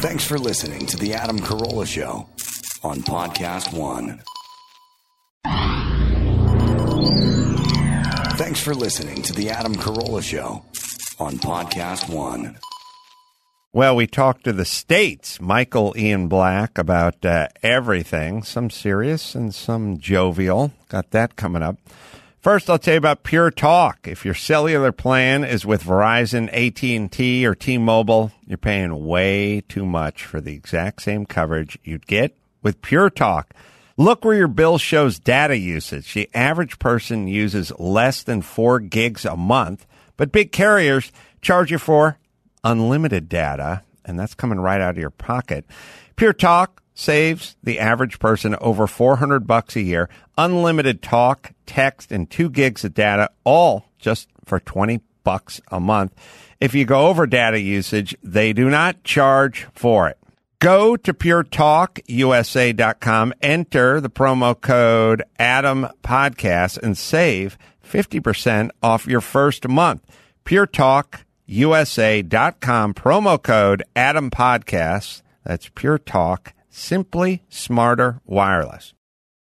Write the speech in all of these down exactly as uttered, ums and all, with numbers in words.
Thanks for listening to The Adam Carolla Show on Podcast One. Thanks for listening to The Adam Carolla Show on Podcast One. Well, we talked to the States, Michael Ian Black, about uh, everything, some serious and some jovial. Got that coming up. First, I'll tell you about Pure Talk. If your cellular plan is with Verizon, A T and T, or T-Mobile, you're paying way too much for the exact same coverage you'd get with Pure Talk. Look where your bill shows data usage. The average person uses less than four gigs a month, but big carriers charge you for unlimited data, and that's coming right out of your pocket. Pure Talk saves the average person over four hundred bucks a year. Unlimited talk, text, and two gigs of data, all just for twenty bucks a month. If you go over data usage, they do not charge for it. Go to pure talk u s a dot com, enter the promo code Adam Podcast, and save fifty percent off your first month. pure talk u s a dot com, promo code Adam Podcast. That's Pure Talk, simply smarter wireless.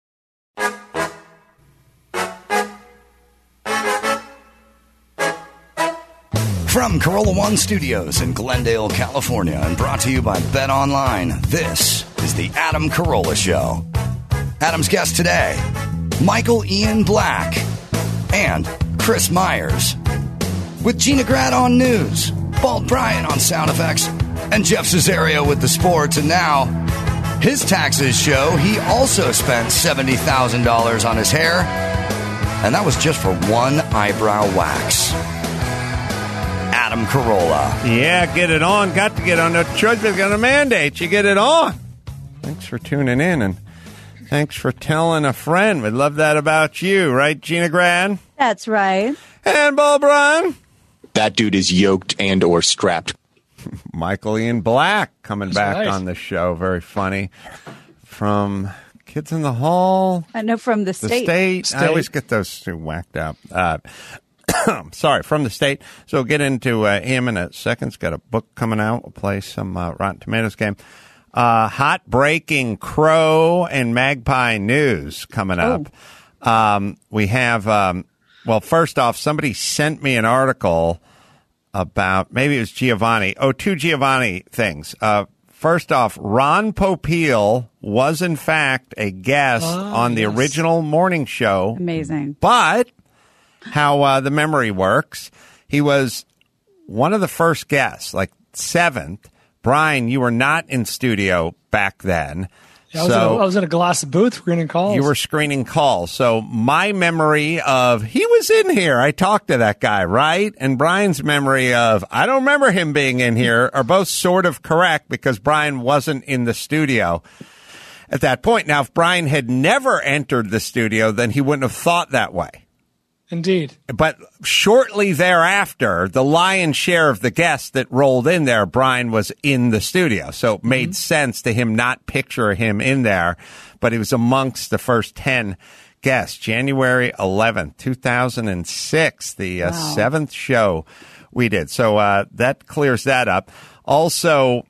From Carolla One Studios in Glendale, California, and brought to you by Bet Online, this is the Adam Carolla Show. Adam's guest today, Michael Ian Black and Chris Myers. With Gina Grad on news, Bald Brian on sound effects, and Jeff Cesario with the sports. And now, his taxes show he also spent seventy thousand dollars on his hair, and that was just for one eyebrow wax. Adam Carolla. Yeah, get it on. Got to get on. The church is going to mandate you get it on. Thanks for tuning in, and thanks for telling a friend. We love that about you, right, Gina Grad? That's right. And Bald Brian. That dude is yoked and or strapped. Michael Ian Black coming That's back right. on the show. Very funny. From Kids in the Hall. I know from the The state. state. State. I always get those two whacked up. Uh, sorry, from the state. So we'll get into uh, him in a second. He's got a book coming out. We'll play some uh, Rotten Tomatoes game. Uh, hot breaking Crow and Magpie news coming up. Oh. Um, we have, um, well, first off, somebody sent me an article about, maybe it was Giovanni. Oh, two Giovanni things. Uh, first off, Ron Popeil was in fact a guest Oh, on the yes. original morning show. Amazing. But how uh, the memory works, he was one of the first guests, like seventh. Brian, you were not in studio back then. Yeah, I, was so in a, I was in a glass booth screening calls. you were screening calls. So my memory of he was in here, I talked to that guy, right? And Brian's memory of I don't remember him being in here are both sort of correct because Brian wasn't in the studio at that point. Now, if Brian had never entered the studio, then he wouldn't have thought that way. Indeed. But shortly thereafter, the lion's share of the guests that rolled in there, Brian was in the studio. So it made mm-hmm. sense to him not picture him in there. But he was amongst the first ten guests. January eleventh, two thousand six, the uh, wow. seventh show we did. So uh, that clears that up. Also,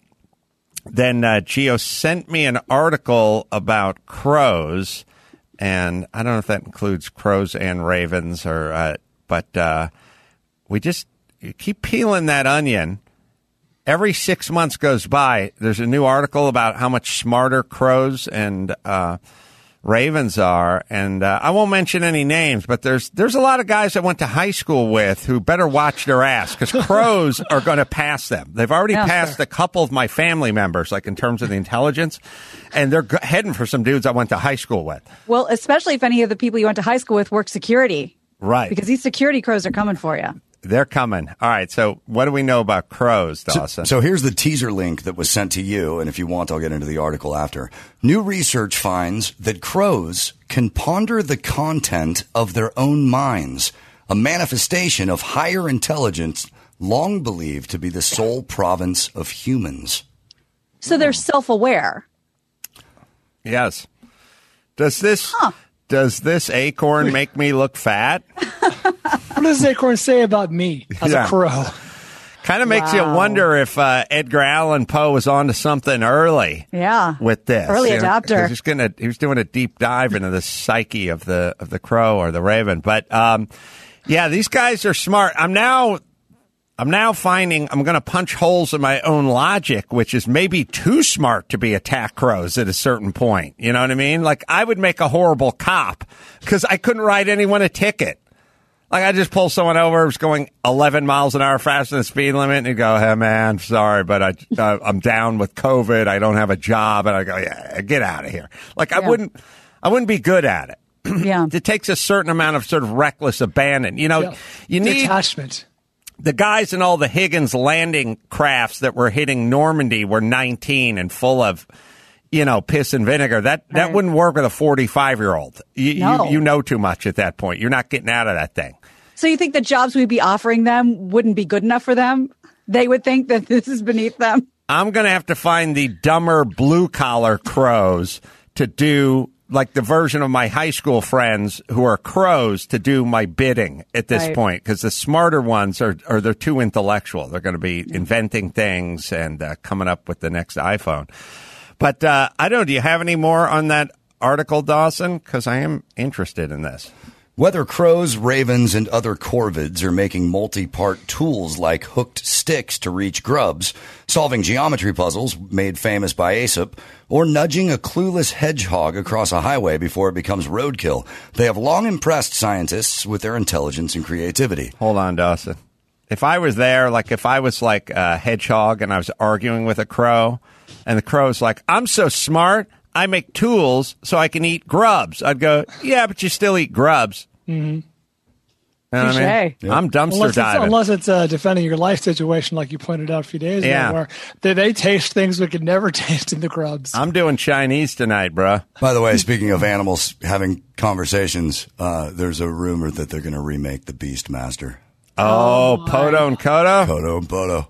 then uh, Gio sent me an article about crows. And I don't know if that includes crows and ravens, or, uh, but uh, we just you keep peeling that onion. Every six months goes by, there's a new article about how much smarter crows and uh, ravens are. And uh, I won't mention any names, but there's there's a lot of guys I went to high school with who better watch their ass because crows are going to pass them. They've already Yeah, passed sure. a couple of my family members, like in terms of the intelligence, and they're g- heading for some dudes I went to high school with. Well, especially if any of the people you went to high school with work security. Right. Because these security crows are coming for you. They're coming. All right. So what do we know about crows, Dawson? So, so here's the teaser link that was sent to you, and if you want, I'll get into the article after. New research finds that crows can ponder the content of their own minds, a manifestation of higher intelligence long believed to be the sole province of humans. So they're self-aware. Yes. Does this Huh. does this acorn make me look fat? What does Acorn say about me as Yeah. a crow? Kind of makes Wow. you wonder if uh, Edgar Allan Poe was onto something early. Yeah. With this, Early you know, adapter. 'cause He's gonna he was doing a deep dive into the psyche of the of the crow or the raven. But um, yeah, these guys are smart. I'm now I'm now finding I'm going to punch holes in my own logic, which is maybe too smart to be attack crows at a certain point. You know what I mean? Like I would make a horrible cop because I couldn't write anyone a ticket. Like, I just pull someone over who's going eleven miles an hour faster than the speed limit, and you go, hey, man, sorry, but I, uh, I'm down with COVID. I don't have a job. And I go, yeah, get out of here. Like, I Yeah. wouldn't I wouldn't be good at it. Yeah. It takes a certain amount of sort of reckless abandon. You know, Yeah. you need Detachment. the guys in all the Higgins landing crafts that were hitting Normandy were nineteen and full of, you know, piss and vinegar. That that Right. wouldn't work with a forty-five-year-old. You, No. you, you know too much at that point. You're not getting out of that thing. So you think the jobs we'd be offering them wouldn't be good enough for them? They would think that this is beneath them. I'm going to have to find the dumber blue-collar crows to do, like the version of my high school friends who are crows to do my bidding at this Right. point, because the smarter ones are, are they're too intellectual. They're going to be inventing things and uh, coming up with the next iPhone. But uh, I don't know. Do you have any more on that article, Dawson? Because I am interested in this. Whether crows, ravens, and other corvids are making multi-part tools like hooked sticks to reach grubs, solving geometry puzzles made famous by Aesop, or nudging a clueless hedgehog across a highway before it becomes roadkill, they have long impressed scientists with their intelligence and creativity. Hold on, Dawson. If I was there, like if I was like a hedgehog and I was arguing with a crow, and the crow's like, I'm so smart, I make tools so I can eat grubs. I'd go, yeah, but you still eat grubs. Mm-hmm. You know what I mean? Touche. I'm dumpster Unless it's, diving. unless it's uh, defending your life situation, like you pointed out a few days Yeah. ago, where they, they taste things we could never taste in the grubs. I'm doing Chinese tonight, bruh. By the way, speaking of animals having conversations, uh, there's a rumor that they're going to remake The Beastmaster. Oh, Poto and Kodo? Kodo and Bodo.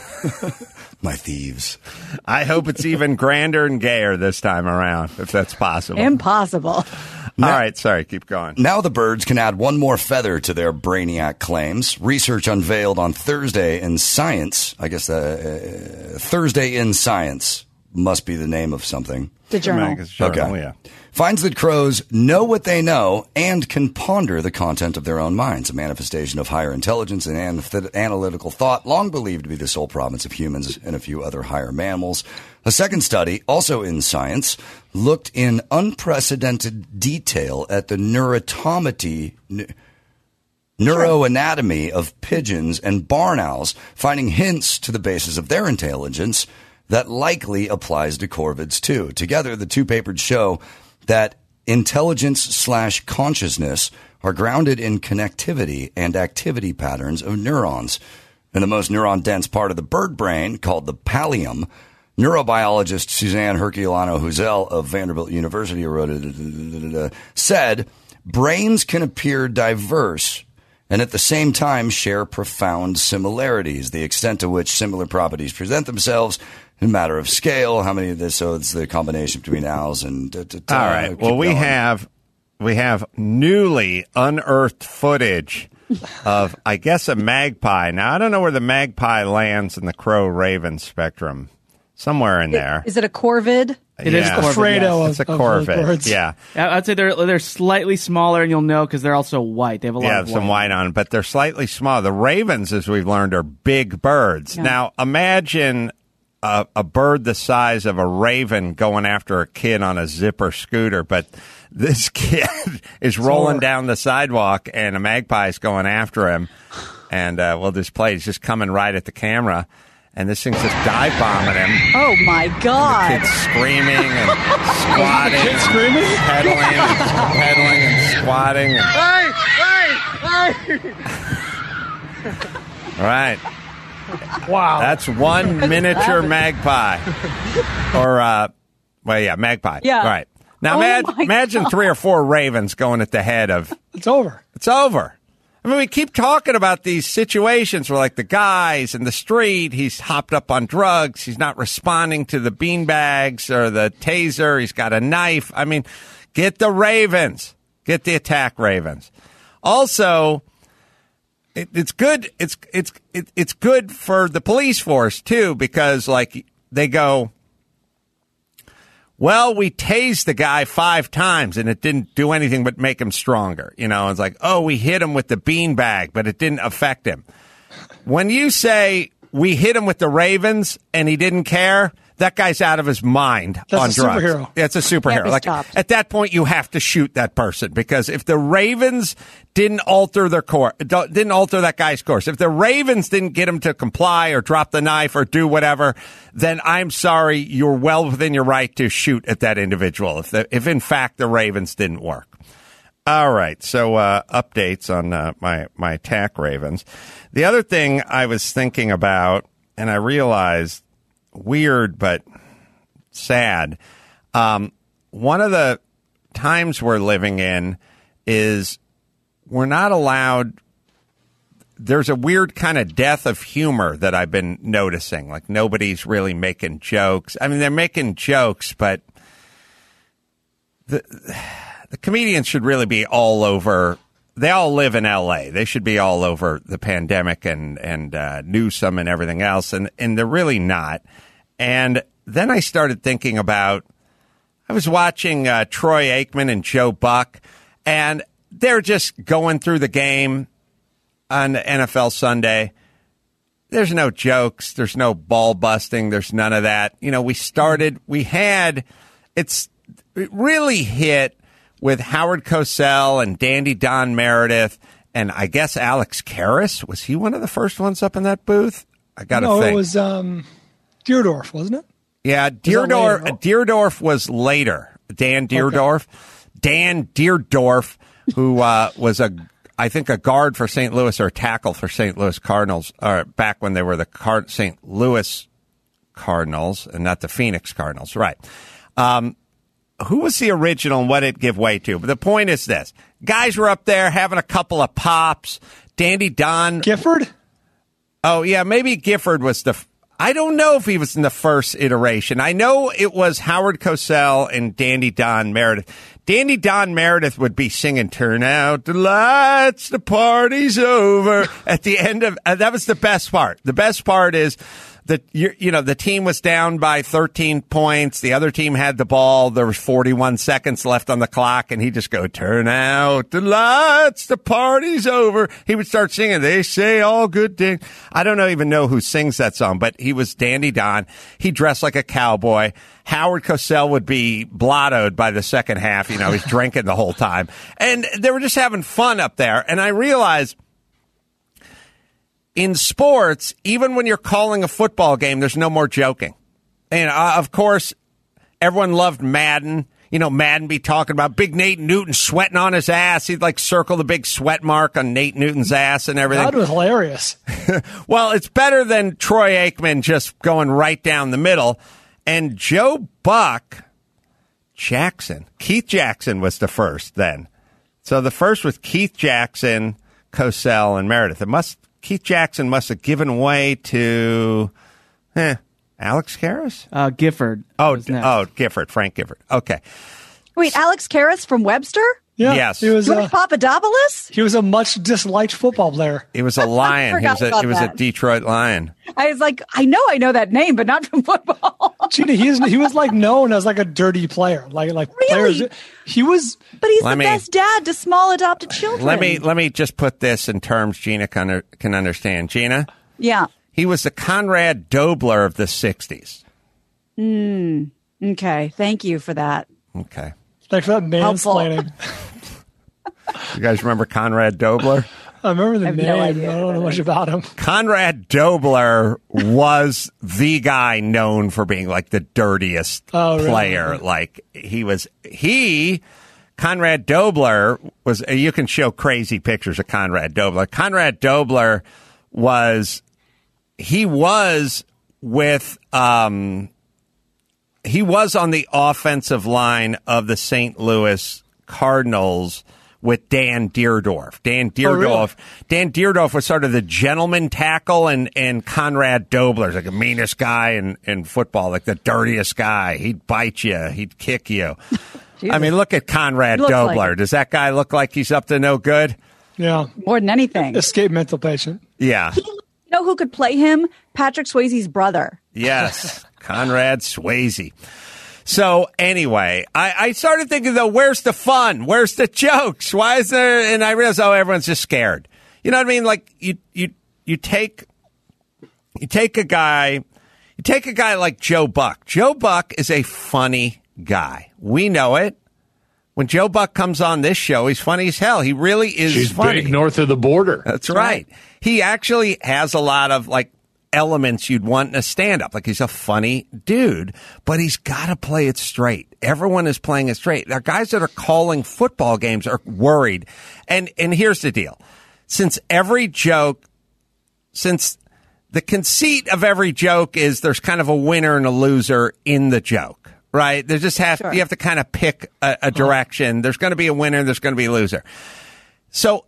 My thieves. I hope it's even grander and gayer this time around, if that's possible. Impossible. All right, sorry, keep going. Now the birds can add one more feather to their brainiac claims. Research unveiled on Thursday in Science. I guess uh, uh, Thursday in Science must be the name of something. The journal. Magazine journal, Okay. yeah. Finds that crows know what they know and can ponder the content of their own minds, a manifestation of higher intelligence and an- analytical thought, long believed to be the sole province of humans and a few other higher mammals. A second study, also in Science, looked in unprecedented detail at the neurotomety, n- neuroanatomy of pigeons and barn owls, finding hints to the basis of their intelligence that likely applies to corvids too. Together, the two papers show that intelligence slash consciousness are grounded in connectivity and activity patterns of neurons. In the most neuron-dense part of the bird brain, called the pallium, neurobiologist Suzanne Herculano-Huzel of Vanderbilt University wrote it, said, brains can appear diverse and at the same time share profound similarities, the extent to which similar properties present themselves in a matter of scale. How many of this? So it's the combination between owls and. Da, da, da, All right. keep Well, we going. have we have newly unearthed footage of, I guess, a magpie. Now, I don't know where the magpie lands in the crow-raven spectrum. Somewhere in there. Is it a corvid? It is Yeah. corvid, Fredo yes. of, It's a of corvid. the birds. Yeah. I- I'd say they're they're slightly smaller, and you'll know because they're also white. They have a lot Yeah, of some white on, but they're slightly small. The ravens, as we've learned, are big birds. Yeah. Now, imagine a, a bird the size of a raven going after a kid on a zipper scooter, but this kid is rolling down the sidewalk, and a magpie's going after him, and uh, we'll just play. He's just coming right at the camera, and this thing's just dive bombing him. Oh my God. Kids screaming and squatting, Kids screaming? and pedaling, and pedaling and squatting. And... All right, Wow. that's one miniature magpie, or uh, well, yeah, magpie. Yeah. All right. Now, Oh imag- my imagine God. three or four ravens going at the head of. it's over. It's over. I mean, we keep talking about these situations where, like, the guy's in the street, he's hopped up on drugs, he's not responding to the beanbags or the taser, he's got a knife. I mean, get the ravens. Get the attack ravens. Also, it, it's good. It's it's it, it's good for the police force too, because like they go, well, we tased the guy five times and it didn't do anything but make him stronger. You know, it's like, oh, we hit him with the beanbag, but it didn't affect him. When you say we hit him with the Ravens and he didn't care, that guy's out of his mind That's on a drugs. Superhero. It's a superhero. Like stopped. at that point, you have to shoot that person, because if the Ravens didn't alter their course, didn't alter that guy's course, if the Ravens didn't get him to comply or drop the knife or do whatever, then I'm sorry, you're well within your right to shoot at that individual. If the, if in fact the Ravens didn't work. All right, so uh, updates on uh, my my attack Ravens. The other thing I was thinking about, and I realized, weird but sad, um, one of the times we're living in is we're not allowed. There's a weird kind of death of humor that I've been noticing. Like nobody's really making jokes. I mean, they're making jokes, but the the comedians should really be all over. They all live in L A. They should be all over the pandemic and and uh, Newsom and everything else, and and they're really not. And then I started thinking about. I was watching uh, Troy Aikman and Joe Buck, and they're just going through the game on N F L Sunday. There's no jokes. There's no ball busting. There's none of that. You know, we started. We had. It's it really hit with Howard Cosell and Dandy Don Meredith, and I guess Alex Karras. Was he one of the first ones up in that booth? I got to no, think. it was um, Deerdorf, wasn't it? Yeah, Deerdorf, Deerdorf was later. Dan Deerdorf. Okay. Dan Deerdorf, who uh, was, a, I think, a guard for Saint Louis or a tackle for Saint Louis Cardinals, or back when they were the Card- Saint Louis Cardinals and not the Phoenix Cardinals. Right. Um, who was the original and what did it give way to? But the point is this. Guys were up there having a couple of pops. Dandy Don. Gifford? Oh, yeah, maybe Gifford was the... I don't know if he was in the first iteration. I know it was Howard Cosell and Dandy Don Meredith. Dandy Don Meredith would be singing "Turn Out the Lights, the Party's Over" at the end of. Uh, that was the best part. The best part is that you, you know the team was down by thirteen points. The other team had the ball. There was forty-one seconds left on the clock, and he just go, "Turn out the lights, the party's over." He would start singing, "They say all good things." I don't know, even know who sings that song, but he was Dandy Don. He dressed like a cowboy. Howard Cosell would be blottoed by the second half. You know, he's drinking the whole time. And they were just having fun up there. And I realized in sports, even when you're calling a football game, there's no more joking. And, uh, of course, everyone loved Madden. You know, Madden be talking about Big Nate Newton sweating on his ass. He'd, like, circle the big sweat mark on Nate Newton's ass and everything. That was hilarious. Well, it's better than Troy Aikman just going right down the middle. And Joe Buck Jackson, Keith Jackson was the first then. So the first was Keith Jackson, Cosell, and Meredith. It must Keith Jackson must have given way to eh, Alex Karras? Uh, Gifford. Oh, oh, Gifford, Frank Gifford. Okay. Wait, Alex Karras from Webster? Yeah, yes. He was, George uh, Papadopoulos? he was a much disliked football player. He was a Lion. he was a, he was a Detroit Lion. I was like, I know I know that name, but not from football. Gina, he, is, he was like known as like a dirty player. Like like Really? players. He was. But he's Let the me- best dad to small adopted children. Let me let me just put this in terms Gina can, under, can understand. Gina, Yeah. he was the Conrad Dobler of the sixties. Mm, okay. Thank you for that. Okay. Thanks for that Helpful. mansplaining. You guys remember Conrad Dobler? I remember the I have name. no idea. I don't know much about him. Conrad Dobler was the guy known for being like the dirtiest Oh, really? player. Like he was, he, Conrad Dobler was, you can show crazy pictures of Conrad Dobler. Conrad Dobler was, he was with, um, he was on the offensive line of the Saint Louis Cardinals with Dan Deerdorf. Dan Deerdorf. Oh, really? Dan Deerdorf was sort of the gentleman tackle, and, and Conrad Dobler's like the meanest guy in, in football, like the dirtiest guy. He'd bite you. He'd kick you. I mean, look at Conrad Looks Dobler. like it. Does that guy look like he's up to no good? Yeah. more than anything. Escape mental patient. Yeah. You know who could play him? Patrick Swayze's brother. Yes. Conrad Swayze. So anyway, I, I started thinking, though, where's the fun? Where's the jokes? Why is there? And I realized, oh, everyone's just scared. You know what I mean? Like you, you, you take, you take a guy, you take a guy like Joe Buck. Joe Buck is a funny guy. We know it. When Joe Buck comes on this show, he's funny as hell. He really is She's funny. big north of the border. That's right. He actually has a lot of like elements you'd want in a stand-up. Like he's a funny dude, but he's got to play it straight. Everyone is playing it straight. There are guys that are calling football games are worried. And and here's the deal. Since every joke, since the conceit of every joke is there's kind of a winner and a loser in the joke, right? There just have, Sure. you have to kind of pick a, a direction. There's going to be a winner. There's going to be a loser. So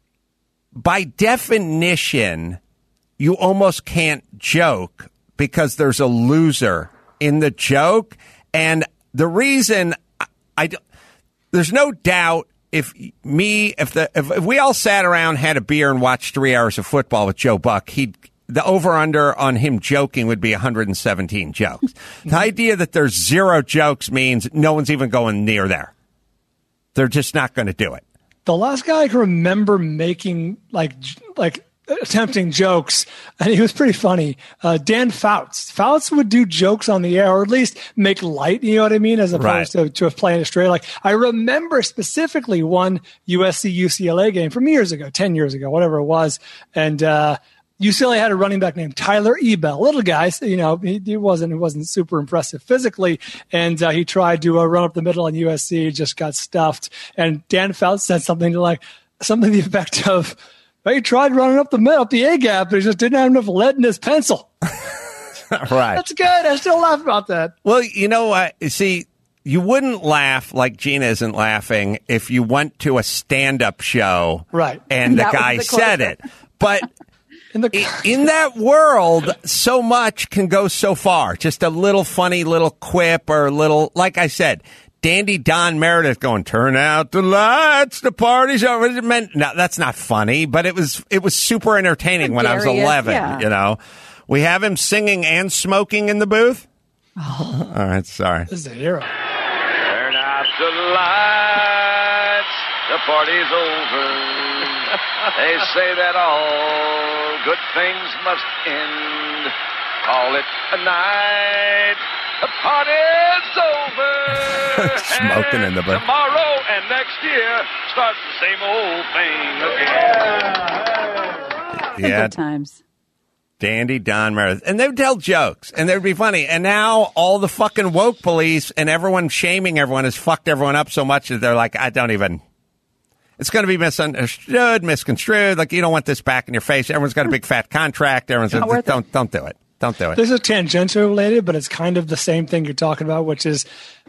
by definition, you almost can't joke because there's a loser in the joke. And the reason I, I there's no doubt if me, if the, if, if we all sat around, had a beer and watched three hours of football with Joe Buck, he'd, the over under on him joking would be one hundred seventeen jokes. The idea that there's zero jokes means no one's even going near there. They're just not going to do it. The last guy I can remember making like like attempting jokes, and he was pretty funny. Uh, Dan Fouts. Fouts would do jokes on the air, or at least make light. You know what I mean, as opposed Right. to to playing it straight. Like I remember specifically one U S C U C L A game from years ago, ten years ago, whatever it was, and uh, U C L A had a running back named Tyler Ebel, little guy. So, you know, he, he wasn't he wasn't super impressive physically, and uh, he tried to uh, run up the middle on U S C, just got stuffed. And Dan Fouts said something to like something to the effect of, "Well, he tried running up the middle, up the A gap, but he just didn't have enough lead in his pencil." Right. That's good. I still laugh about that. Well, you know what? See, you wouldn't laugh like Gina isn't laughing if you went to a stand-up show, Right. and the That was guy the said closer. it. But In the i- in that world, so much can go so far. Just a little funny little quip or a little, like I said, Dandy Don Meredith going, "Turn out the lights, the party's over." It meant, no, that's not funny, but it was it was super entertaining when I was Hilarious, eleven. yeah. You know, we have him singing and smoking in the booth. Oh. All right, sorry. this is a hero. Turn out the lights, the party's over. They say that all good things must end. Call it a night. The party's over. Smoking in the booth. Tomorrow and next year starts the same old thing again. Yeah, Good times. Dandy Don Meredith. And they would tell jokes, and they would be funny. And now all the fucking woke police and everyone shaming everyone has fucked everyone up so much that they're like, I don't even... It's going to be misunderstood, misconstrued. Like, you don't want this back in your face. Everyone's got a big fat contract. Everyone's Not worth it. don't don't do it. Don't do it. This is tangential related, but it's kind of the same thing you're talking about, which is,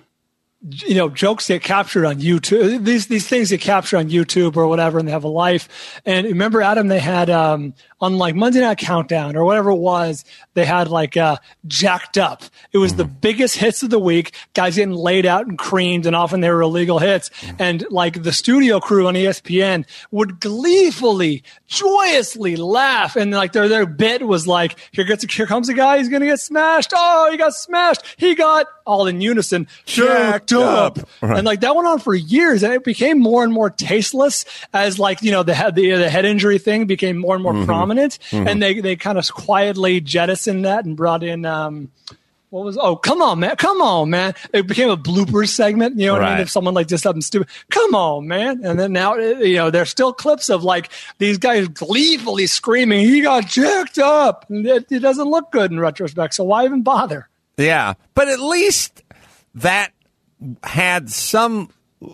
you know, jokes get captured on YouTube. These these things get captured on YouTube or whatever, and they have a life. And remember, Adam, they had um, on like Monday Night Countdown or whatever it was, they had like uh, Jacked Up. It was mm-hmm. the biggest hits of the week. Guys getting laid out and creamed, and often they were illegal hits. Mm-hmm. And like the studio crew on E S P N would gleefully, joyously laugh, and like their their bit was like, here gets here comes a guy, he's gonna get smashed. Oh, he got smashed. He got all in unison. Jacked up. Right. And like that went on for years, and it became more and more tasteless as like, you know, the head the, the head injury thing became more and more mm-hmm. prominent. Mm-hmm. And they, they kind of quietly jettisoned that and brought in um what was oh come on man come on man it became a bloopers segment, you know what right. I mean, if someone like did something stupid, come on man, and then now, you know, there's still clips of like these guys gleefully screaming he got jacked up, and it, it doesn't look good in retrospect, so why even bother? Yeah, but at least that had some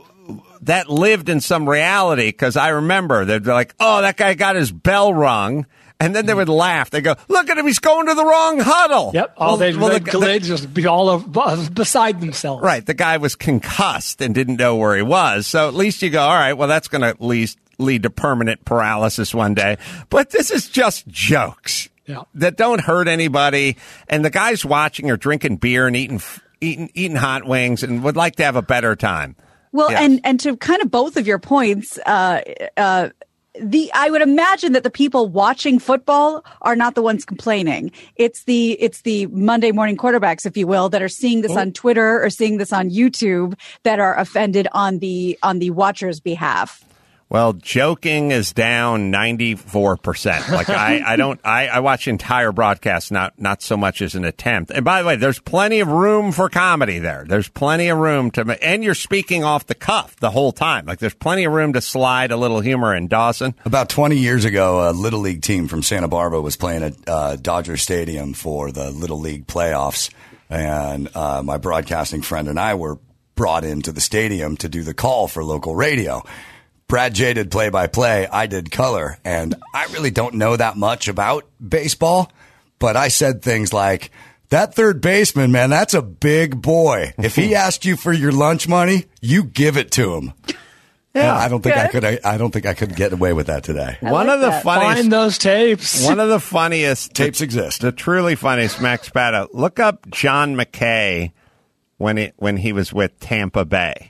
that lived in some reality, because I remember they're like, oh, that guy got his bell rung. And then they would laugh. They go, look at him, he's going to the wrong huddle. Yep. Oh, well, they'd, well, they'd, the, they'd just be all of, beside themselves. Right. The guy was concussed and didn't know where he was. So at least you go, all right, well, that's going to at least lead to permanent paralysis one day. But this is just jokes yeah. that don't hurt anybody. And the guys watching are drinking beer and eating eating eating hot wings and would like to have a better time. Well, yes. and, and to kind of both of your points, uh, uh, the I would imagine that the people watching football are not the ones complaining. It's the it's the Monday morning quarterbacks, if you will, that are seeing this oh. on Twitter or seeing this on YouTube that are offended on the on the watchers' behalf. Well, joking is down ninety-four percent. Like I, I don't, I, I watch entire broadcasts, not, not so much as an attempt. And by the way, there's plenty of room for comedy there. There's plenty of room to, and you're speaking off the cuff the whole time. Like there's plenty of room to slide a little humor in. Dawson. About twenty years ago, a Little League team from Santa Barbara was playing at uh, Dodger Stadium for the Little League playoffs. And uh, my broadcasting friend and I were brought into the stadium to do the call for local radio. Brad J did play-by-play, I did color, and I really don't know that much about baseball, but I said things like, that third baseman, man, that's a big boy. If he asked you for your lunch money, you give it to him. Yeah, and I don't think good. I could. I, I don't think I could get away with that today. I one like of the that. funniest. Find those tapes. One of the funniest tapes exist. The truly funniest, Max Spada. Look up John McKay when it when he was with Tampa Bay.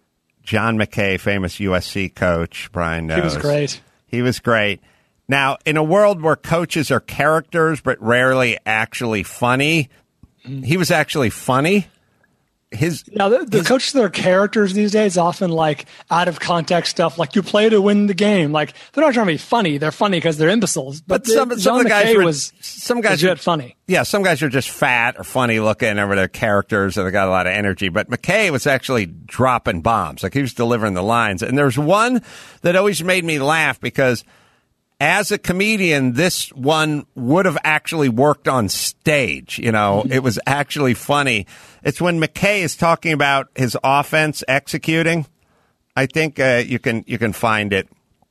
John McKay, famous U S C coach, Brian knows. He was great. He was great. Now, in a world where coaches are characters but rarely actually funny, he was actually funny. His now the, the his, coaches that are characters these days often like out of context stuff, like you play to win the game. Like they're not trying to be funny; they're funny because they're imbeciles. But, but some, the, some of the guys McKay were, was some guys legit are funny. Yeah, some guys are just fat or funny looking, or they're characters, or they got a lot of energy. But McKay was actually dropping bombs; like he was delivering the lines. And there's one that always made me laugh because, as a comedian, this one would have actually worked on stage. You know, it was actually funny. It's when McKay is talking about his offense executing. I think uh, you can you can find it.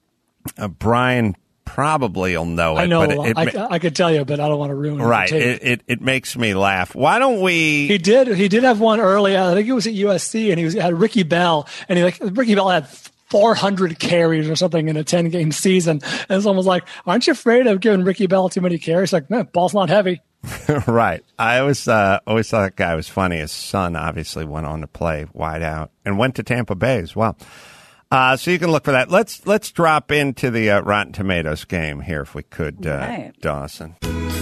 Uh, Brian probably will know it. I know. But it, it, I, I could tell you, but I don't want to ruin it. Right. It, it it makes me laugh. Why don't we? He did. He did have one early. I think it was at U S C, and he was had Ricky Bell, and he like Ricky Bell had four hundred carries or something in a ten game season. And someone was like, aren't you afraid of giving Ricky Bell too many carries? Like, no, ball's not heavy. Right. I always, uh, always thought that guy was funny. His son obviously went on to play wide out and went to Tampa Bay as well. Uh, so you can look for that. Let's, let's drop into the uh, Rotten Tomatoes game here if we could, uh, right. Dawson.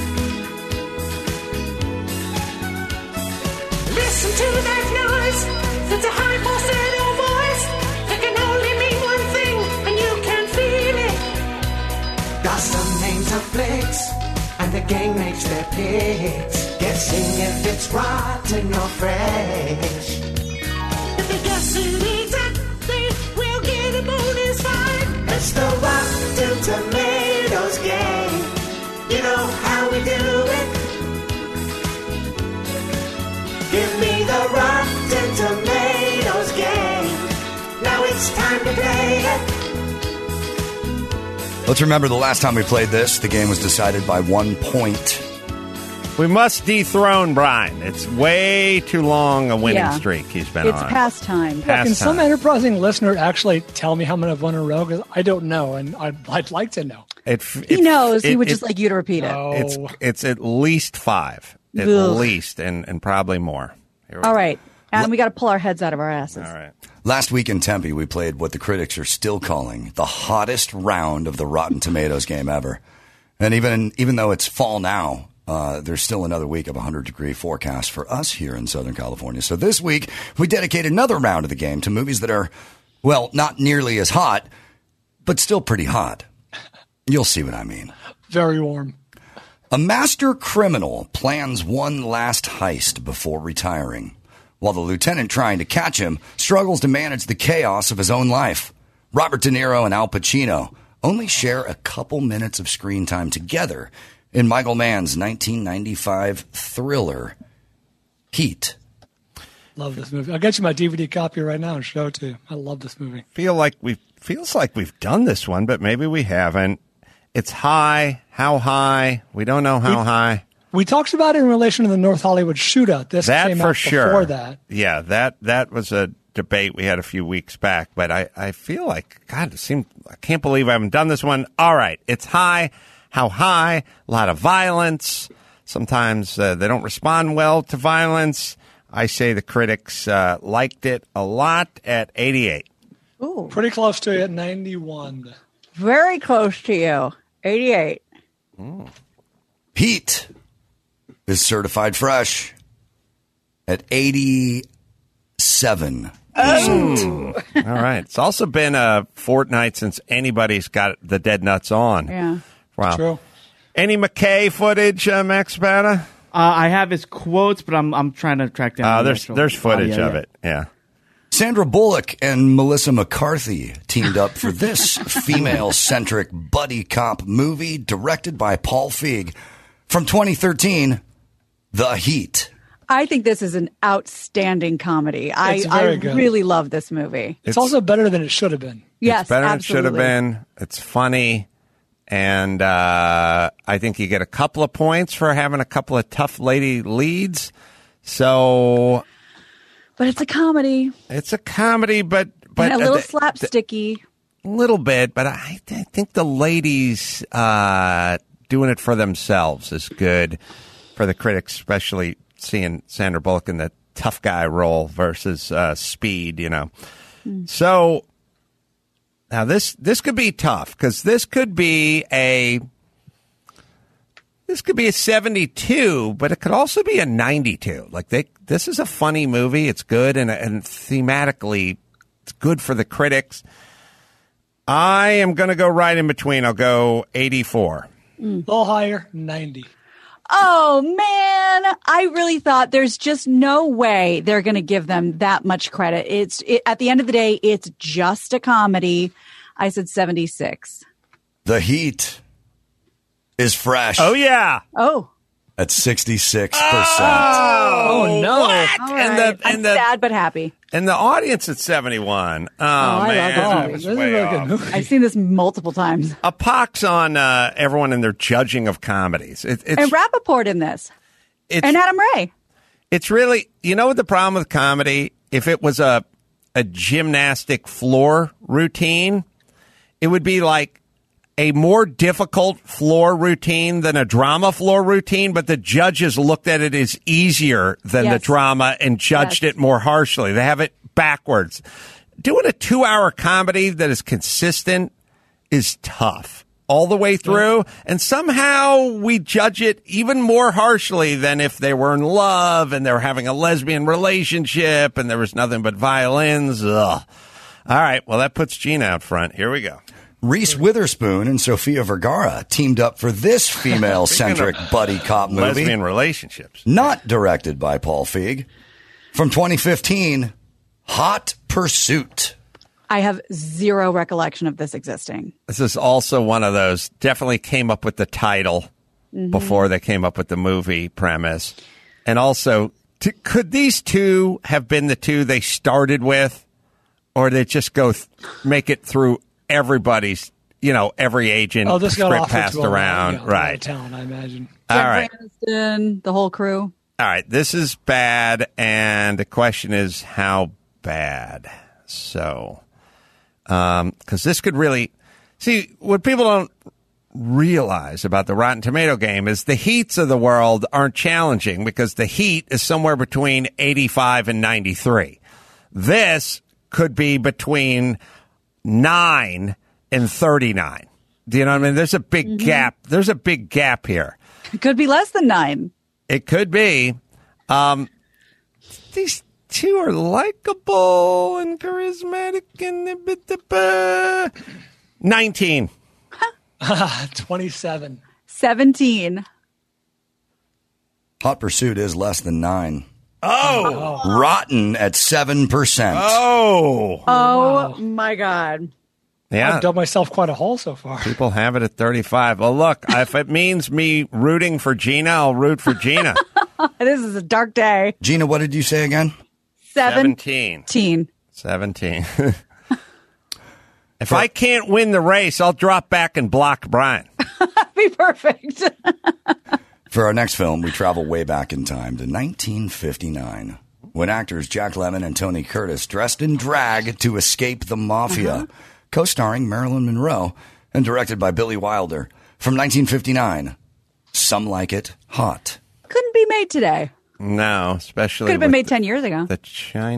Listen to that noise. It's a high falsetto voice. It can only mean one thing, and you can feel it. Got some names of flicks, and the gang makes their picks, guessing if it's rotten or fresh. If they guess it exactly, we'll get a bonus five. It's the Rotten Tomatoes game. You know how we do it. Give me the Rotten Tomatoes game. Now it's time to play it. Let's remember the last time we played this, the game was decided by one point. We must dethrone Brian. It's way too long a winning Yeah. streak he's been It's on. past time. Past Can some time. enterprising listener actually tell me how many I've won in a row? Because I don't know, and I'd, I'd like to know. It, He it- knows. he it- would it- just like you to repeat it. No. It's it's at least five, at Ugh. least, and, and probably more. Here we All go. right. And we got to pull our heads out of our asses. All right. Last week in Tempe, we played what the critics are still calling the hottest round of the Rotten Tomatoes game ever. And even even though it's fall now, uh, there's still another week of a one hundred degree forecast for us here in Southern California. So this week, we dedicate another round of the game to movies that are, well, not nearly as hot, but still pretty hot. You'll see what I mean. Very warm. A master criminal plans one last heist before retiring, while the lieutenant trying to catch him struggles to manage the chaos of his own life. Robert De Niro and Al Pacino only share a couple minutes of screen time together in Michael Mann's nineteen ninety-five thriller, Heat. Love this movie. I'll get you my D V D copy right now and show it to you. I love this movie. Feel like we feels like we've done this one, but maybe we haven't. It's high. How high? We don't know how We- high. We talked about it in relation to the North Hollywood shootout. This That came for out sure. before that. Yeah, that that was a debate we had a few weeks back. But I, I feel like God, it seemed I can't believe I haven't done this one. All right, it's high. How high? A lot of violence. Sometimes uh, they don't respond well to violence. I say the critics uh, liked it a lot at eighty-eight. Ooh. Pretty close to it at ninety-one. Very close to you. eighty-eight. Mm. Heat is certified fresh at eighty-seven. Oh. All right. It's also been a fortnight since anybody's got the Dead Nuts on. Yeah. Wow. True. Any McKay footage, uh, Max Spada? Uh, I have his quotes, but I'm I'm trying to track down. Uh, the there's actual there's footage audio, of yeah. it. Yeah. Sandra Bullock and Melissa McCarthy teamed up for this female-centric buddy cop movie directed by Paul Feig from twenty thirteen, The Heat. I think this is an outstanding comedy. I, It's very I good. really love this movie. It's, also better than it should have been. Yes, It's better absolutely. than it should have been. It's funny. And uh, I think you get a couple of points for having a couple of tough lady leads. So But it's a comedy. it's a comedy, but but And a little uh, the- slapsticky. A little bit, but I, I think the ladies uh, doing it for themselves is good for the critics, especially seeing Sandra Bullock in the tough guy role versus uh, Speed, you know. Mm. So now this this could be tough because this could be a this could be a seventy-two, but it could also be a ninety-two. Like they, this is a funny movie. It's good and and thematically, it's good for the critics. I am going to go right in between. I'll go eighty-four. Mm. A little higher, ninety. Oh, man. I really thought there's just no way they're going to give them that much credit. It's it, at the end of the day, it's just a comedy. I said seventy-six. The Heat is fresh. Oh, yeah. Oh. At sixty-six percent. Oh, no. All right. And the- I'm and the- sad but happy. And the audience at seventy-one. Oh, I man. love that this was This is way a good off. movie. I've seen this multiple times. A pox on uh, everyone and their judging of comedies. It, it's, And Rappaport in this. it's, And Adam Ray. it's really, you know what the problem with comedy? If it was a, a gymnastic floor routine, it would be like a more difficult floor routine than a drama floor routine, but the judges looked at it as easier than Yes. the drama and judged Yes. it more harshly. They have it backwards. Doing a two-hour comedy that is consistent is tough all the way through, and somehow we judge it even more harshly than if they were in love and they were having a lesbian relationship and there was nothing but violins. Ugh. All right, well, that puts Gina out front. Here we go. Reese Witherspoon and Sofia Vergara teamed up for this female-centric buddy cop movie. Lesbian relationships. Not directed by Paul Feig. From twenty fifteen, Hot Pursuit. I have zero recollection of this existing. This is also one of those, definitely came up with the title Mm-hmm. before they came up with the movie premise. And also, t- could these two have been the two they started with? Or did they just go th- make it through everybody's, you know, every agent Oh, this got script offered passed to a lot, around? yeah, a lot of Right. talent, I imagine. All Jennifer right. Aniston, the whole crew. All right. This is bad. And the question is, how bad? So, um, because this could really see what people don't realize about the Rotten Tomato game is the Heats of the world aren't challenging because the Heat is somewhere between eighty-five and ninety-three. This could be between nine and thirty-nine. Do you know what I mean? There's a big Mm-hmm. gap. There's a big gap here. It could be less than nine. It could be. Um, these two are likable and charismatic and a bit uh, nineteen. twenty-seven. seventeen. Hot Pursuit is less than nine. Oh. Rotten at seven percent. Oh. Oh, my God. Yeah. I've dug myself quite a hole so far. People have it at thirty-five. Well, look, if it means me rooting for Gina, I'll root for Gina. This is a dark day. Gina, what did you say again? seventeen. seventeen. seventeen. If I can't win the race, I'll drop back and block Brian. Be perfect. For our next film, we travel way back in time to nineteen fifty-nine, when actors Jack Lemmon and Tony Curtis dressed in drag to escape the mafia, Uh-huh. co-starring Marilyn Monroe and directed by Billy Wilder. From nineteen fifty-nine, Some Like It Hot. Couldn't be made today. No, especially Could have been with made ten years ago. the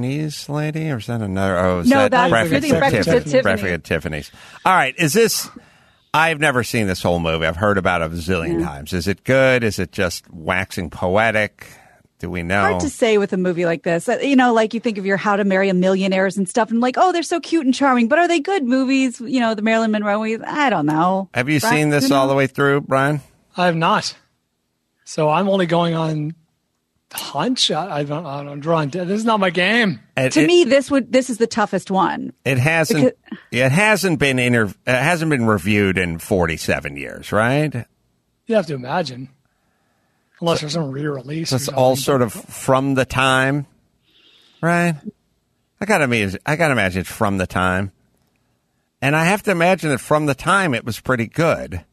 Chinese lady, or is that another? Oh, is No, that that's- Breakfast you're thinking at Breakfast Tiffany's? at Tiffany. Breakfast at Tiffany's. All right, is this I've never seen this whole movie. I've heard about it a zillion Yeah. times. Is it good? Is it just waxing poetic? Do we know? Hard to say with a movie like this. Uh, You know, like you think of your How to Marry a Millionaires and stuff, and like, oh, they're so cute and charming, but are they good movies? You know, the Marilyn Monroe movies. I don't know. Have you Brian, seen this who all knows? the way through, Brian? I have not. So I'm only going on hunch. I, I don't, I'm drawing. This is not my game. It, To it, me, this would this is the toughest one. it hasn't. because- It hasn't been inter, It hasn't been reviewed in forty-seven years, right? You have to imagine, unless there's some re-release. So it's or all something. sort of from the time, right? I gotta imagine. I gotta imagine it's from the time, and I have to imagine that from the time it was pretty good.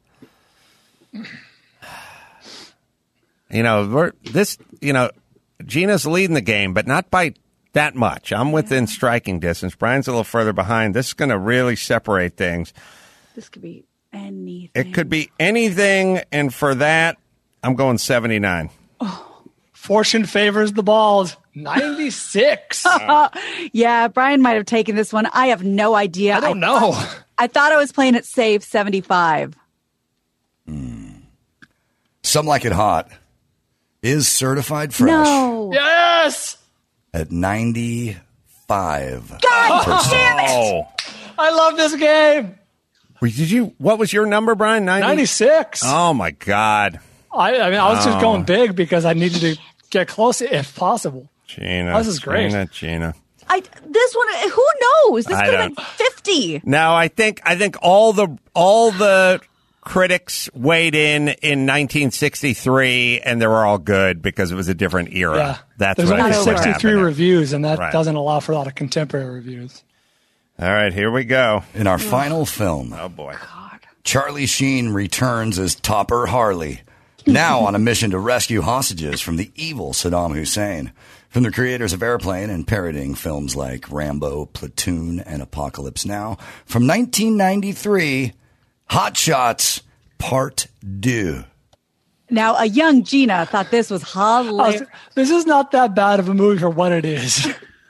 You know, we're, this. You know, Gina's leading the game, but not by that much. I'm within striking distance. Brian's a little further behind. This is going to really separate things. This could be anything. It could be anything, and for that, I'm going seventy-nine. Fortune favors the bald. ninety-six. Yeah, Brian might have taken this one. I have no idea. I don't know. I thought I was playing it safe. seventy-five. Some Like It Hot is certified fresh No. Yes. at ninety-five. God damn it! Oh, I love this game. Wait, did you? What was your number, Brian? ninety? ninety-six. Oh my God, I, I mean, I was just Oh. going big because I needed to get close if possible. Gina. This is great. Gina, Gina. I this one. Who knows? This I could have been don't- fifty. Now, I think I think all the all the critics weighed in in nineteen sixty-three, and they were all good because it was a different era. Yeah. That's There's what only I think sixty-three happened. reviews, and that Right. doesn't allow for a lot of contemporary reviews. All right, here we go. In our final film, Oh boy. Charlie Sheen returns as Topper Harley, now on a mission to rescue hostages from the evil Saddam Hussein. From the creators of Airplane and parodying films like Rambo, Platoon, and Apocalypse Now. From nineteen ninety-three, Hot Shots Part two. Now, a young Gina thought this was I hilarious. was- this is not that bad of a movie for what it is.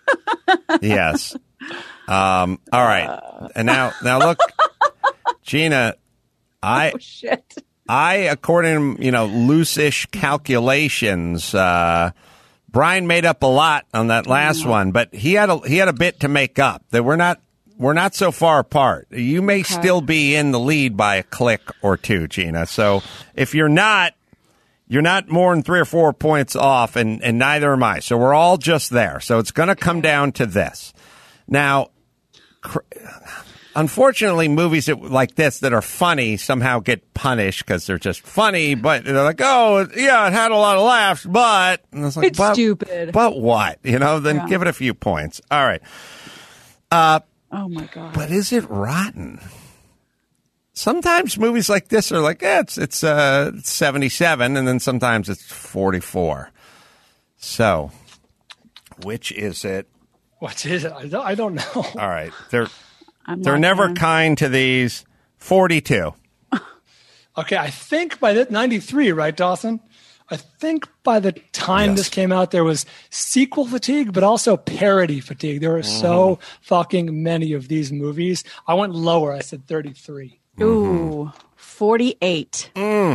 Yes. Um, all right. And now now look, Gina, I Oh shit! I, according to, you know, loose-ish calculations, uh, Brian made up a lot on that last one, but he had a he had a bit to make up. That we're not we're not so far apart. You may still be in the lead by a click or two, Gina. So if you're not, you're not more than three or four points off, and, and neither am I. So we're all just there. So it's going to come down to this. Now, cr- unfortunately, movies that, like this that are funny somehow get punished because they're just funny, but they're like, oh, yeah, it had a lot of laughs, but... And it's like, It's but, stupid. But what? You know, then Yeah. give it a few points. All right. Oh my god! But is it rotten? Sometimes movies like this are like, eh, it's it's uh, it's seventy-seven, and then sometimes it's forty-four. So, which is it? What is it? I don't, I don't know. All right, they're I'm they're not never gonna- kind to these. forty-two. Okay, I think by the ninety-three, right, Dawson? I think by the time Yes. this came out, there was sequel fatigue, but also parody fatigue. There were so fucking many of these movies. I went lower. I said thirty-three. Ooh, forty-eight.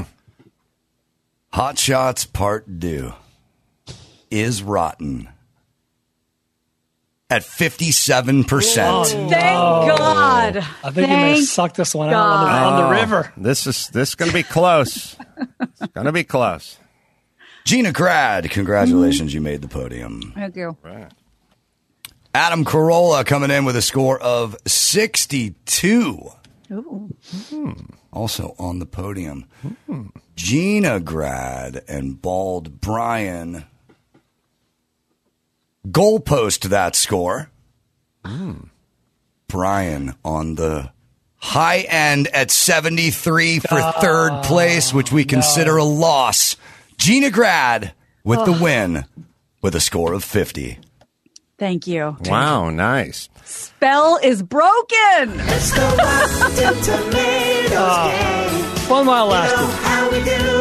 Hot Shots Part two is rotten at fifty-seven percent. Thank God. I think you may have Thank sucked this one out on the, God. on the river. This is this is going to be close. It's going to be close. Gina Grad, congratulations, you made the podium. Thank you. Adam Carolla coming in with a score of sixty-two. Ooh. Also on the podium. Gina Grad and Bald Brian goalpost that score. Brian on the high end at seventy-three for third place, which we consider a loss. Gina Grad with the win with a score of fifty. Thank you. Wow, nice. Spell is broken. Let's go Rotten Tomatoes game. One mile Know lasted. how we do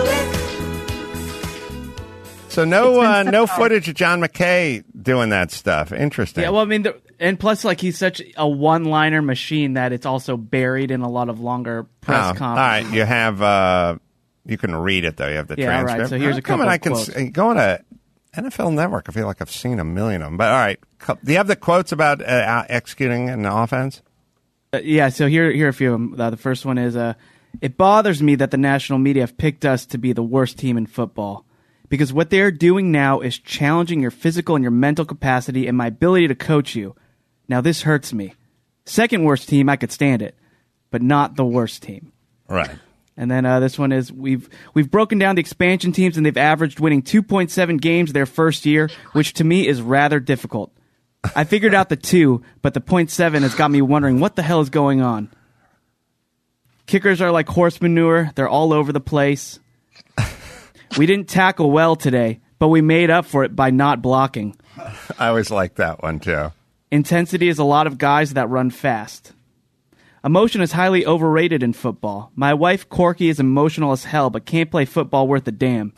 it. So no uh, been no so- footage of John McKay doing that stuff. Interesting. Yeah, well, I mean, the, And plus, like, he's such a one-liner machine that it's also buried in a lot of longer press Oh, conferences. all right, you have uh, you can read it though. You have the Yeah, all right, transcript. so here's a Come couple on, I of can quotes. s- go on to N F L Network. I feel like I've seen a million of them. But all right, co- do you have the quotes about uh, executing an offense? Uh, yeah, so here, here are a few of them. Uh, the first one is, uh, it bothers me that the national media have picked us to be the worst team in football. Because what they're doing now is challenging your physical and your mental capacity and my ability to coach you. Now, this hurts me. Second worst team, I could stand it. But not the worst team. Right. And then uh, this one is, we've we've broken down the expansion teams, and they've averaged winning two point seven games their first year, which to me is rather difficult. I figured out the two, but the point seven has got me wondering what the hell is going on. Kickers are like horse manure. They're all over the place. We didn't tackle well today, but we made up for it by not blocking. I always like that one too. Intensity is a lot of guys that run fast. Emotion is highly overrated in football. My wife, Corky, is emotional as hell, but can't play football worth a damn.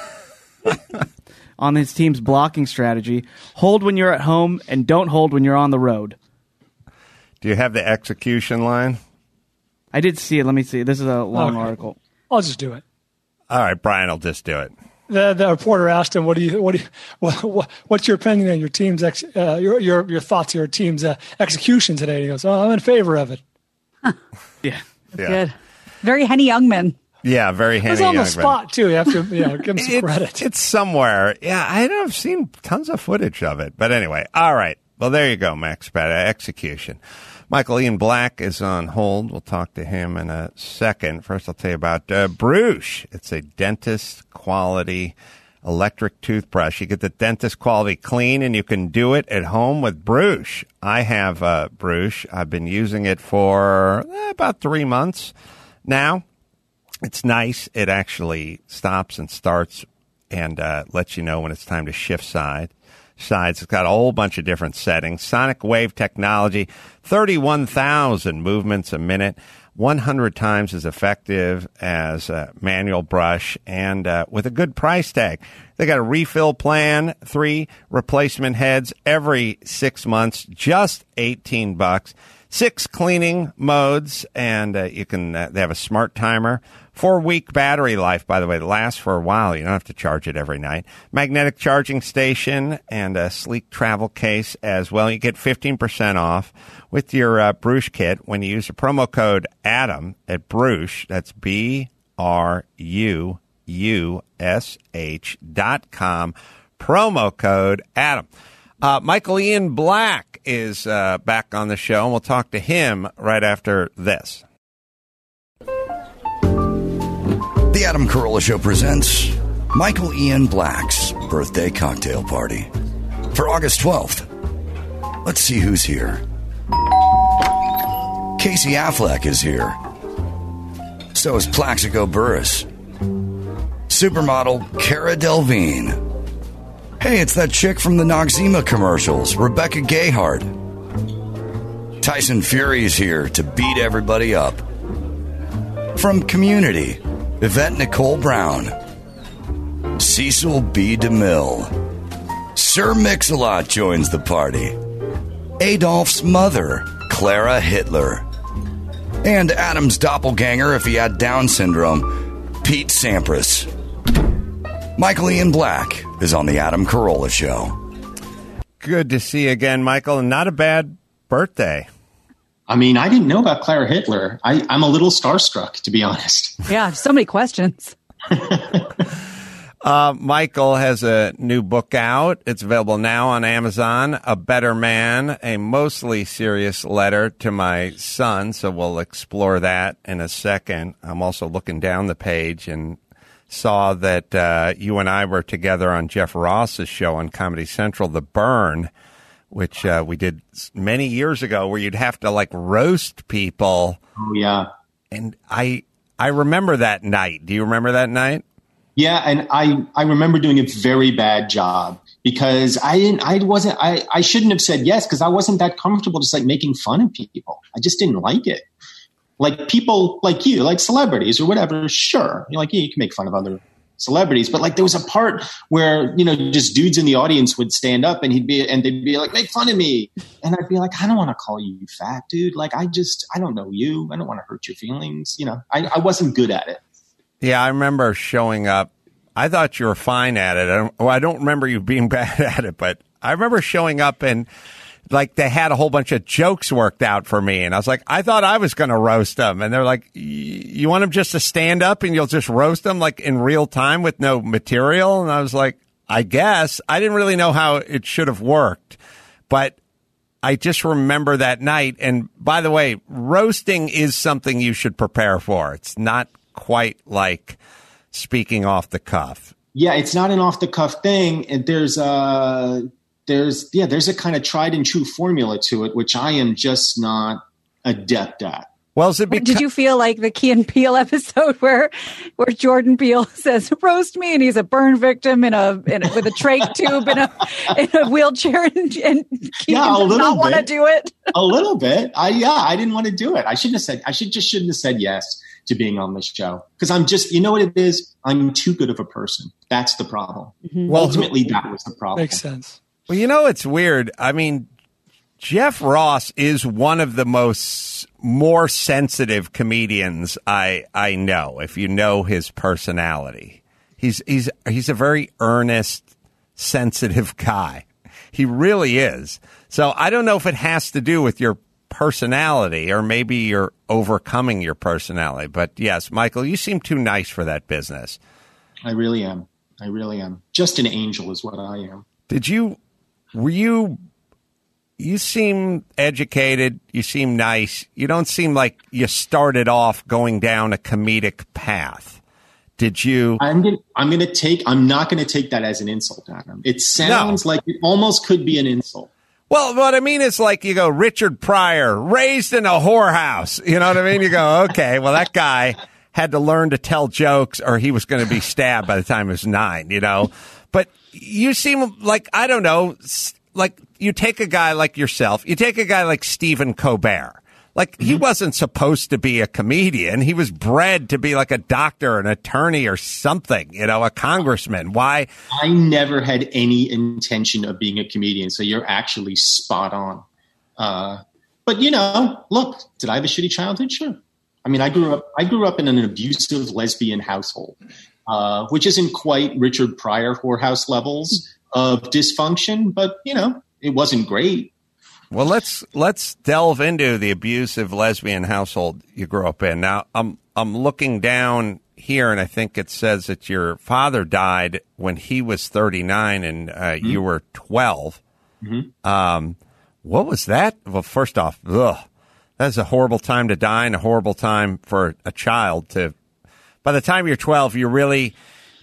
On his team's blocking strategy, hold when you're at home and don't hold when you're on the road. Do you have the execution line? I did see it. Let me see. This is a long Okay. article. I'll just do it. All right, Brian will just do it. The the reporter asked him, "What do you what do you, what, what, what's your opinion on your team's ex, uh, your your your thoughts on your team's uh, execution today?" And he goes, "Oh, I'm in favor of it." Yeah. Yeah. Good. Very Henny Youngman. Yeah, very It handy. was on the Youngman. spot too. You have to you know, give him some It's, credit. it's somewhere. Yeah, I know. I've seen tons of footage of it. But anyway, all right. Well, there you go, Max Pat. Execution. Michael Ian Black is on hold. We'll talk to him in a second. First, I'll tell you about uh, Bruche. It's a dentist quality electric toothbrush. You get the dentist quality clean, and you can do it at home with Bruche. I have uh, Bruche. I've been using it for eh, about three months now. It's nice. It actually stops and starts and uh, lets you know when it's time to shift side. Sides. It's got a whole bunch of different settings. Sonic wave technology, thirty-one thousand movements a minute, one hundred times as effective as a manual brush, and uh, with a good price tag. They got a refill plan, three replacement heads every six months, just eighteen bucks. Six cleaning modes, and uh, you can. Uh, they have a smart timer. Four-week battery life, by the way, that lasts for a while. You don't have to charge it every night. Magnetic charging station and a sleek travel case as well. You get fifteen percent off with your uh, Bruche kit when you use the promo code ADAM at Bruche. That's B R U U S H dot com. Promo code ADAM. Uh, Michael Ian Black is uh, back on the show, and we'll talk to him right after this. The Adam Carolla Show presents Michael Ian Black's birthday cocktail party for August twelfth. Let's see who's here. Casey Affleck is here. So is Plaxico Burress. Supermodel Cara Delevingne. Hey, it's that chick from the Noxzema commercials, Rebecca Gayheart. Tyson Fury's here to beat everybody up. From Community, Yvette Nicole Brown. Cecil B. DeMille. Sir Mix-a-Lot joins the party. Adolph's mother, Clara Hitler. And Adam's doppelganger, if he had Down syndrome, Pete Sampras. Michael Ian Black is on the Adam Carolla Show. Good to see you again, Michael, and not a bad birthday. I mean, I didn't know about Clara Hitler. I, I'm a little starstruck, to be honest. Yeah, so many questions. uh, Michael has a new book out. It's available now on Amazon, A Better Man, a mostly serious letter to my son, so we'll explore that in a second. I'm also looking down the page and saw that uh, you and I were together on Jeff Ross's show on Comedy Central, The Burn, which uh, we did many years ago, where you'd have to like roast people. Oh yeah, and I I remember that night. Do you remember that night? Yeah, and I I remember doing a very bad job because I didn't I wasn't I I shouldn't have said yes because I wasn't that comfortable just like making fun of people. I just didn't like it. Like people like you, like celebrities or whatever. Sure, you're like yeah, you can make fun of other celebrities, but like there was a part where, you know, just dudes in the audience would stand up and he'd be, and they'd be like, make fun of me. And I'd be like, I don't want to call you fat, dude. Like, I just, I don't know you. I don't want to hurt your feelings. You know, I, I wasn't good at it. Yeah, I remember showing up. I thought you were fine at it. I don't, well, I don't remember you being bad at it, but I remember showing up and like they had a whole bunch of jokes worked out for me. And I was like, I thought I was going to roast them. And they're like, you want them just to stand up and you'll just roast them like in real time with no material? And I was like, I guess. I didn't really know how it should have worked. But I just remember that night. And by the way, roasting is something you should prepare for. It's not quite like speaking off the cuff. Yeah, it's not an off the cuff thing. And there's uh there's yeah, there's a kind of tried and true formula to it, which I am just not adept at. Well, is it beca- did you feel like the Key and Peele episode where where Jordan Peele says roast me and he's a burn victim in a, in a with a trach tube in a in a wheelchair and, and Keegan yeah, does not want to do it? A little bit. I yeah, I didn't want to do it. I shouldn't have said I should just shouldn't have said yes to being on this show because I'm just, you know what it is? I'm too good of a person. That's the problem. Mm-hmm. Well, ultimately, that was the problem. Makes sense. Well, you know, it's weird. I mean, Jeff Ross is one of the most more sensitive comedians I I know. If you know his personality, he's he's he's a very earnest, sensitive guy. He really is. So I don't know if it has to do with your personality or maybe you're overcoming your personality. But yes, Michael, you seem too nice for that business. I really am. I really am. Just an angel is what I am. Did you? Were you? You seem educated. You seem nice. You don't seem like you started off going down a comedic path. Did you? I'm gonna. I'm gonna take. I'm not gonna take that as an insult, Adam. It sounds no. like it almost could be an insult. Well, what I mean is like you go Richard Pryor, raised in a whorehouse. You know what I mean? You go, okay, well that guy had to learn to tell jokes, or he was going to be stabbed by the time he was nine. You know, but you seem like I don't know. Like you take a guy like yourself, you take a guy like Stephen Colbert. Like he wasn't supposed to be a comedian. He was bred to be like a doctor, an attorney or something, you know, a congressman. Why? I never had any intention of being a comedian. So you're actually spot on. Uh, but you know, look, did I have a shitty childhood? Sure. I mean, I grew up, I grew up in an abusive lesbian household, uh, which isn't quite Richard Pryor whorehouse levels of dysfunction, but you know, it wasn't great. Well, let's let's delve into the abusive lesbian household you grew up in. Now, I'm I'm looking down here, and I think it says that your father died when he was thirty-nine, and uh, mm-hmm. you were twelve. Mm-hmm. Um, what was that? Well, first off, ugh, that's a horrible time to die, and a horrible time for a child to. By the time you're twelve, you're really.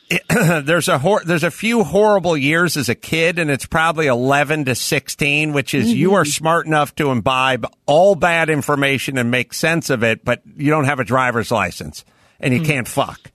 It, there's a hor- there's a few horrible years as a kid, and it's probably eleven to sixteen, which is mm-hmm. you are smart enough to imbibe all bad information and make sense of it, but you don't have a driver's license and you mm-hmm. can't fuck.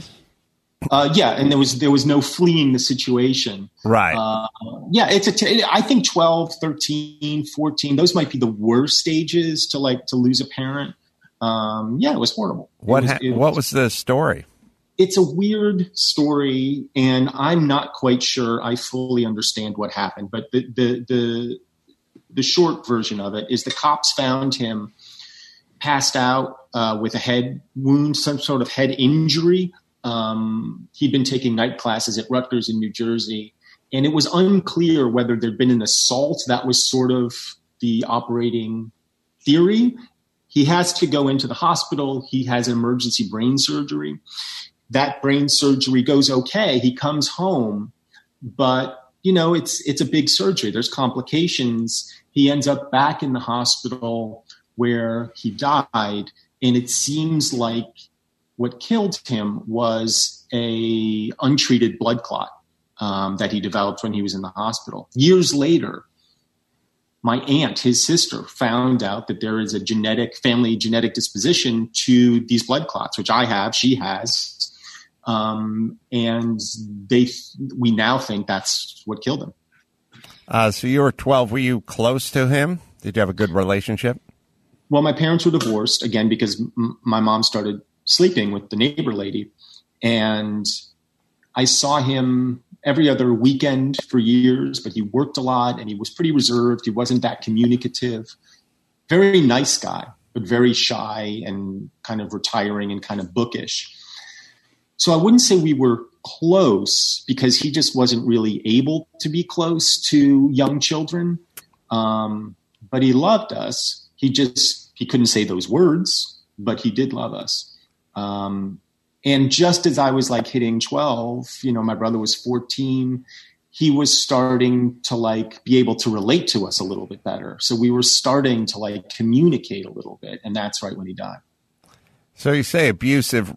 Uh, yeah, and there was there was no fleeing the situation. Right. Uh, yeah, it's a t- I think twelve, thirteen, fourteen, those might be the worst stages to like to lose a parent. Um, yeah, it was horrible. What it was, ha- it was, what was the story? It's a weird story, and I'm not quite sure I fully understand what happened. But the the the, the short version of it is the cops found him passed out uh, with a head wound, some sort of head injury. Um, he'd been taking night classes at Rutgers in New Jersey, and it was unclear whether there'd been an assault. That was sort of the operating theory. He has to go into the hospital. He has emergency brain surgery. That brain surgery goes okay. He comes home, but you know, it's, it's a big surgery. There's complications. He ends up back in the hospital where he died. And it seems like what killed him was a untreated blood clot, um, that he developed when he was in the hospital. Years later, my aunt, his sister, found out that there is a genetic family genetic disposition to these blood clots, which I have, she has. Um, and they, we now think that's what killed him. Uh, so you were twelve. Were you close to him? Did you have a good relationship? Well, my parents were divorced again because m- my mom started sleeping with the neighbor lady, and I saw him every other weekend for years, but he worked a lot and he was pretty reserved. He wasn't that communicative. Very nice guy, but very shy and kind of retiring and kind of bookish. So I wouldn't say we were close because he just wasn't really able to be close to young children. Um, but he loved us. He just, he couldn't say those words, but he did love us. Um, and just as I was like hitting twelve, you know, my brother was fourteen, he was starting to like be able to relate to us a little bit better. So we were starting to like communicate a little bit. And that's right when he died. So you say abusive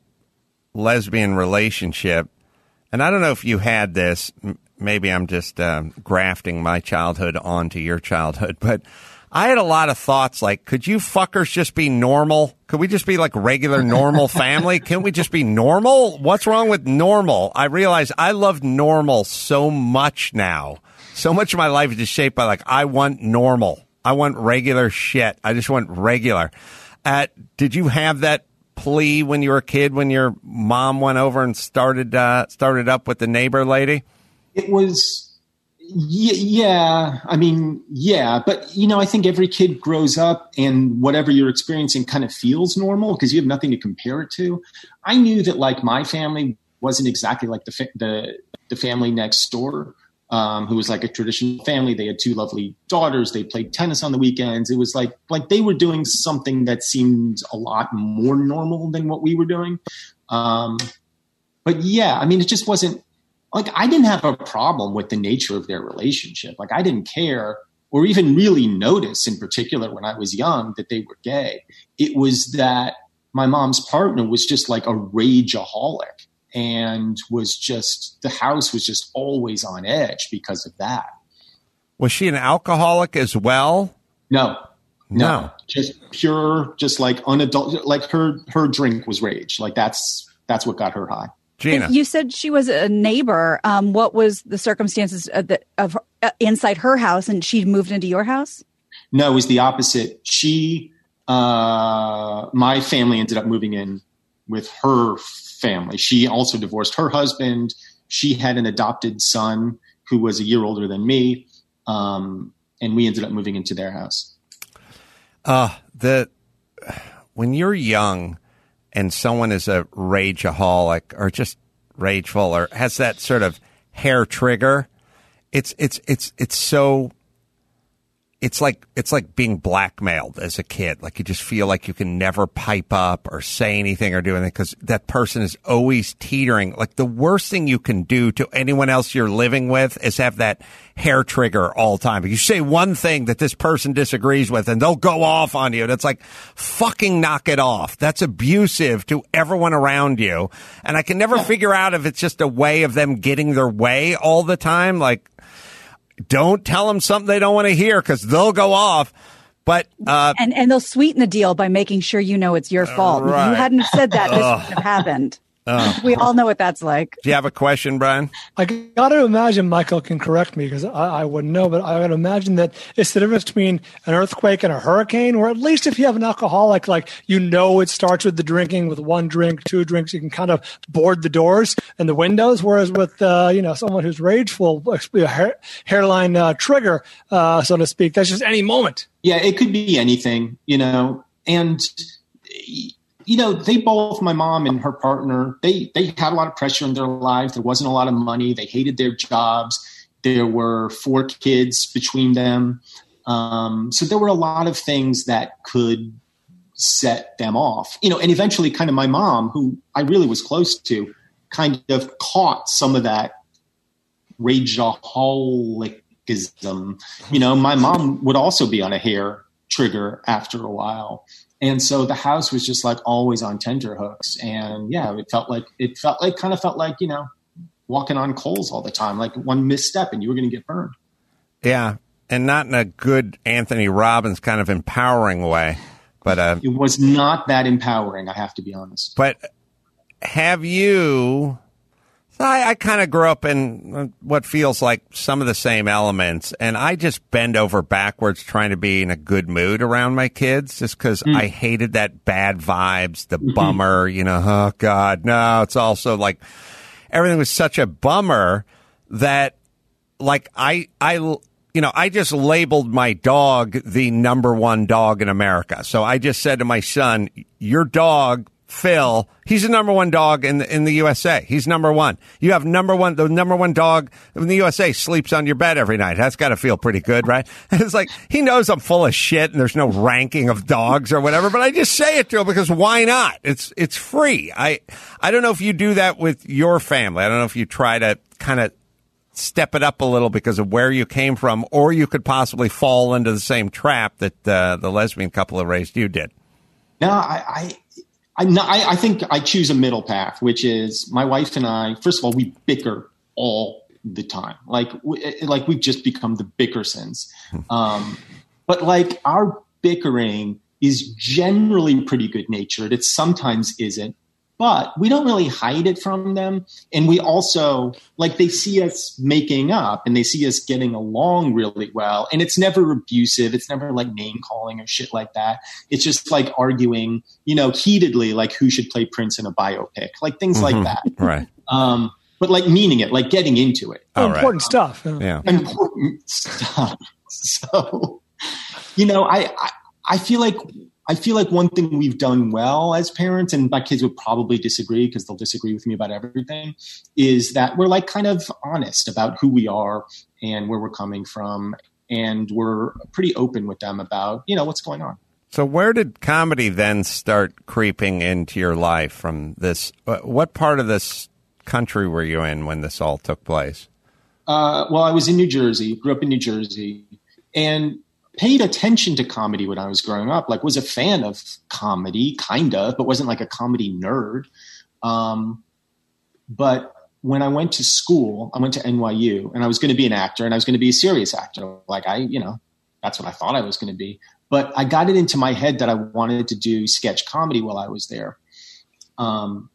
lesbian relationship. And I don't know if you had this, maybe I'm just um, grafting my childhood onto your childhood, but I had a lot of thoughts like, could you fuckers just be normal? Could we just be like regular, normal family? Can we just be normal? What's wrong with normal? I realize I love normal so much now. So much of my life is just shaped by like, I want normal. I want regular shit. I just want regular. Uh, did you have that plea when you were a kid, when your mom went over and started uh, started up with the neighbor lady? It was, yeah, yeah, I mean, yeah. But, you know, I think every kid grows up and whatever you're experiencing kind of feels normal because you have nothing to compare it to. I knew that, like, my family wasn't exactly like the fa- the, the family next door, um, who was like a traditional family. They had two lovely daughters. They played tennis on the weekends. It was like, like they were doing something that seemed a lot more normal than what we were doing. Um, but yeah, I mean, it just wasn't like, I didn't have a problem with the nature of their relationship. Like I didn't care or even really notice in particular when I was young that they were gay. It was that my mom's partner was just like a rageaholic. And was just, the house was just always on edge because of that. Was she an alcoholic as well? No, no, no. Just pure, just like unadult, like her, her drink was rage. Like that's, that's what got her high. Gina. You said she was a neighbor. Um, what was the circumstances of, the, of her, uh, inside her house and she moved into your house? No, it was the opposite. She, uh, my family ended up moving in with her family. She also divorced her husband. She had an adopted son who was a year older than me. Um, and we ended up moving into their house. Uh, the, when you're young and someone is a rageaholic or just rageful or has that sort of hair trigger, it's, it's, it's, it's so, It's like it's like being blackmailed as a kid. Like you just feel like you can never pipe up or say anything or do anything because that person is always teetering. Like the worst thing you can do to anyone else you're living with is have that hair trigger all the time. You say one thing that this person disagrees with and they'll go off on you. That's like, fucking knock it off. That's abusive to everyone around you. And I can never figure out if it's just a way of them getting their way all the time. Like, don't tell them something they don't want to hear because they'll go off. But uh, and and they'll sweeten the deal by making sure you know it's your fault. Right. If you hadn't have said that, this wouldn't have happened. Uh, we all know what that's like. Do you have a question, Brian? I got to imagine, Michael can correct me because I, I wouldn't know, but I got to imagine that it's the difference between an earthquake and a hurricane, or at least if you have an alcoholic, like, you know, it starts with the drinking, with one drink, two drinks, you can kind of board the doors and the windows. Whereas with, uh, you know, someone who's rageful, hair, hairline uh, trigger, uh, so to speak, that's just any moment. Yeah, it could be anything, you know, and you know, they both, my mom and her partner, they, they had a lot of pressure in their lives. There wasn't a lot of money. They hated their jobs. There were four kids between them. Um, so there were a lot of things that could set them off, you know, and eventually kind of my mom, who I really was close to, kind of caught some of that rageaholicism. You know, my mom would also be on a hair trigger after a while. And so the house was just like always on tenterhooks. And yeah, it felt like, it felt like, kind of felt like, you know, walking on coals all the time, like one misstep and you were going to get burned. Yeah. And not in a good Anthony Robbins kind of empowering way, but, uh, it was not that empowering. I have to be honest. But have you, I, I kind of grew up in what feels like some of the same elements, and I just bend over backwards trying to be in a good mood around my kids just because mm. I hated that bad vibes, the mm-hmm. bummer, you know, oh, God, no. It's also like everything was such a bummer that, like, I, I, you know, I just labeled my dog the number one dog in America. So I just said to my son, your dog, Phil, he's the number one dog in the, in the U S A. He's number one. You have number one, the number one dog in the U S A sleeps on your bed every night. That's got to feel pretty good, right? And it's like, he knows I'm full of shit and there's no ranking of dogs or whatever, but I just say it to him because why not? It's, it's free. I, I don't know if you do that with your family. I don't know if you try to kind of step it up a little because of where you came from, or you could possibly fall into the same trap that uh, the lesbian couple that raised you did. No, I, I I, I, I think I choose a middle path, which is my wife and I, first of all, we bicker all the time. Like, we, like we've just become the Bickersons. Um, but like our bickering is generally pretty good natured. It sometimes isn't, but we don't really hide it from them. And we also, like, they see us making up and they see us getting along really well. And it's never abusive. It's never like name calling or shit like that. It's just like arguing, you know, heatedly, like who should play Prince in a biopic, like things Mm-hmm. like that. Right. Um, but like meaning it, like getting into it. Oh, important right. stuff. Yeah. Important stuff. So, you know, I, I, I feel like, I feel like one thing we've done well as parents, and my kids would probably disagree because they'll disagree with me about everything, is that we're like kind of honest about who we are and where we're coming from. And we're pretty open with them about, you know, what's going on. So where did comedy then start creeping into your life from this? What part of this country were you in when this all took place? Uh, well, I was in New Jersey, grew up in New Jersey, and paid attention to comedy when I was growing up, like was a fan of comedy, kind of, but wasn't like a comedy nerd. Um, but when I went to school, I went to N Y U and I was going to be an actor and I was going to be a serious actor. Like I, you know, that's what I thought I was going to be. But I got it into my head that I wanted to do sketch comedy while I was there. Um,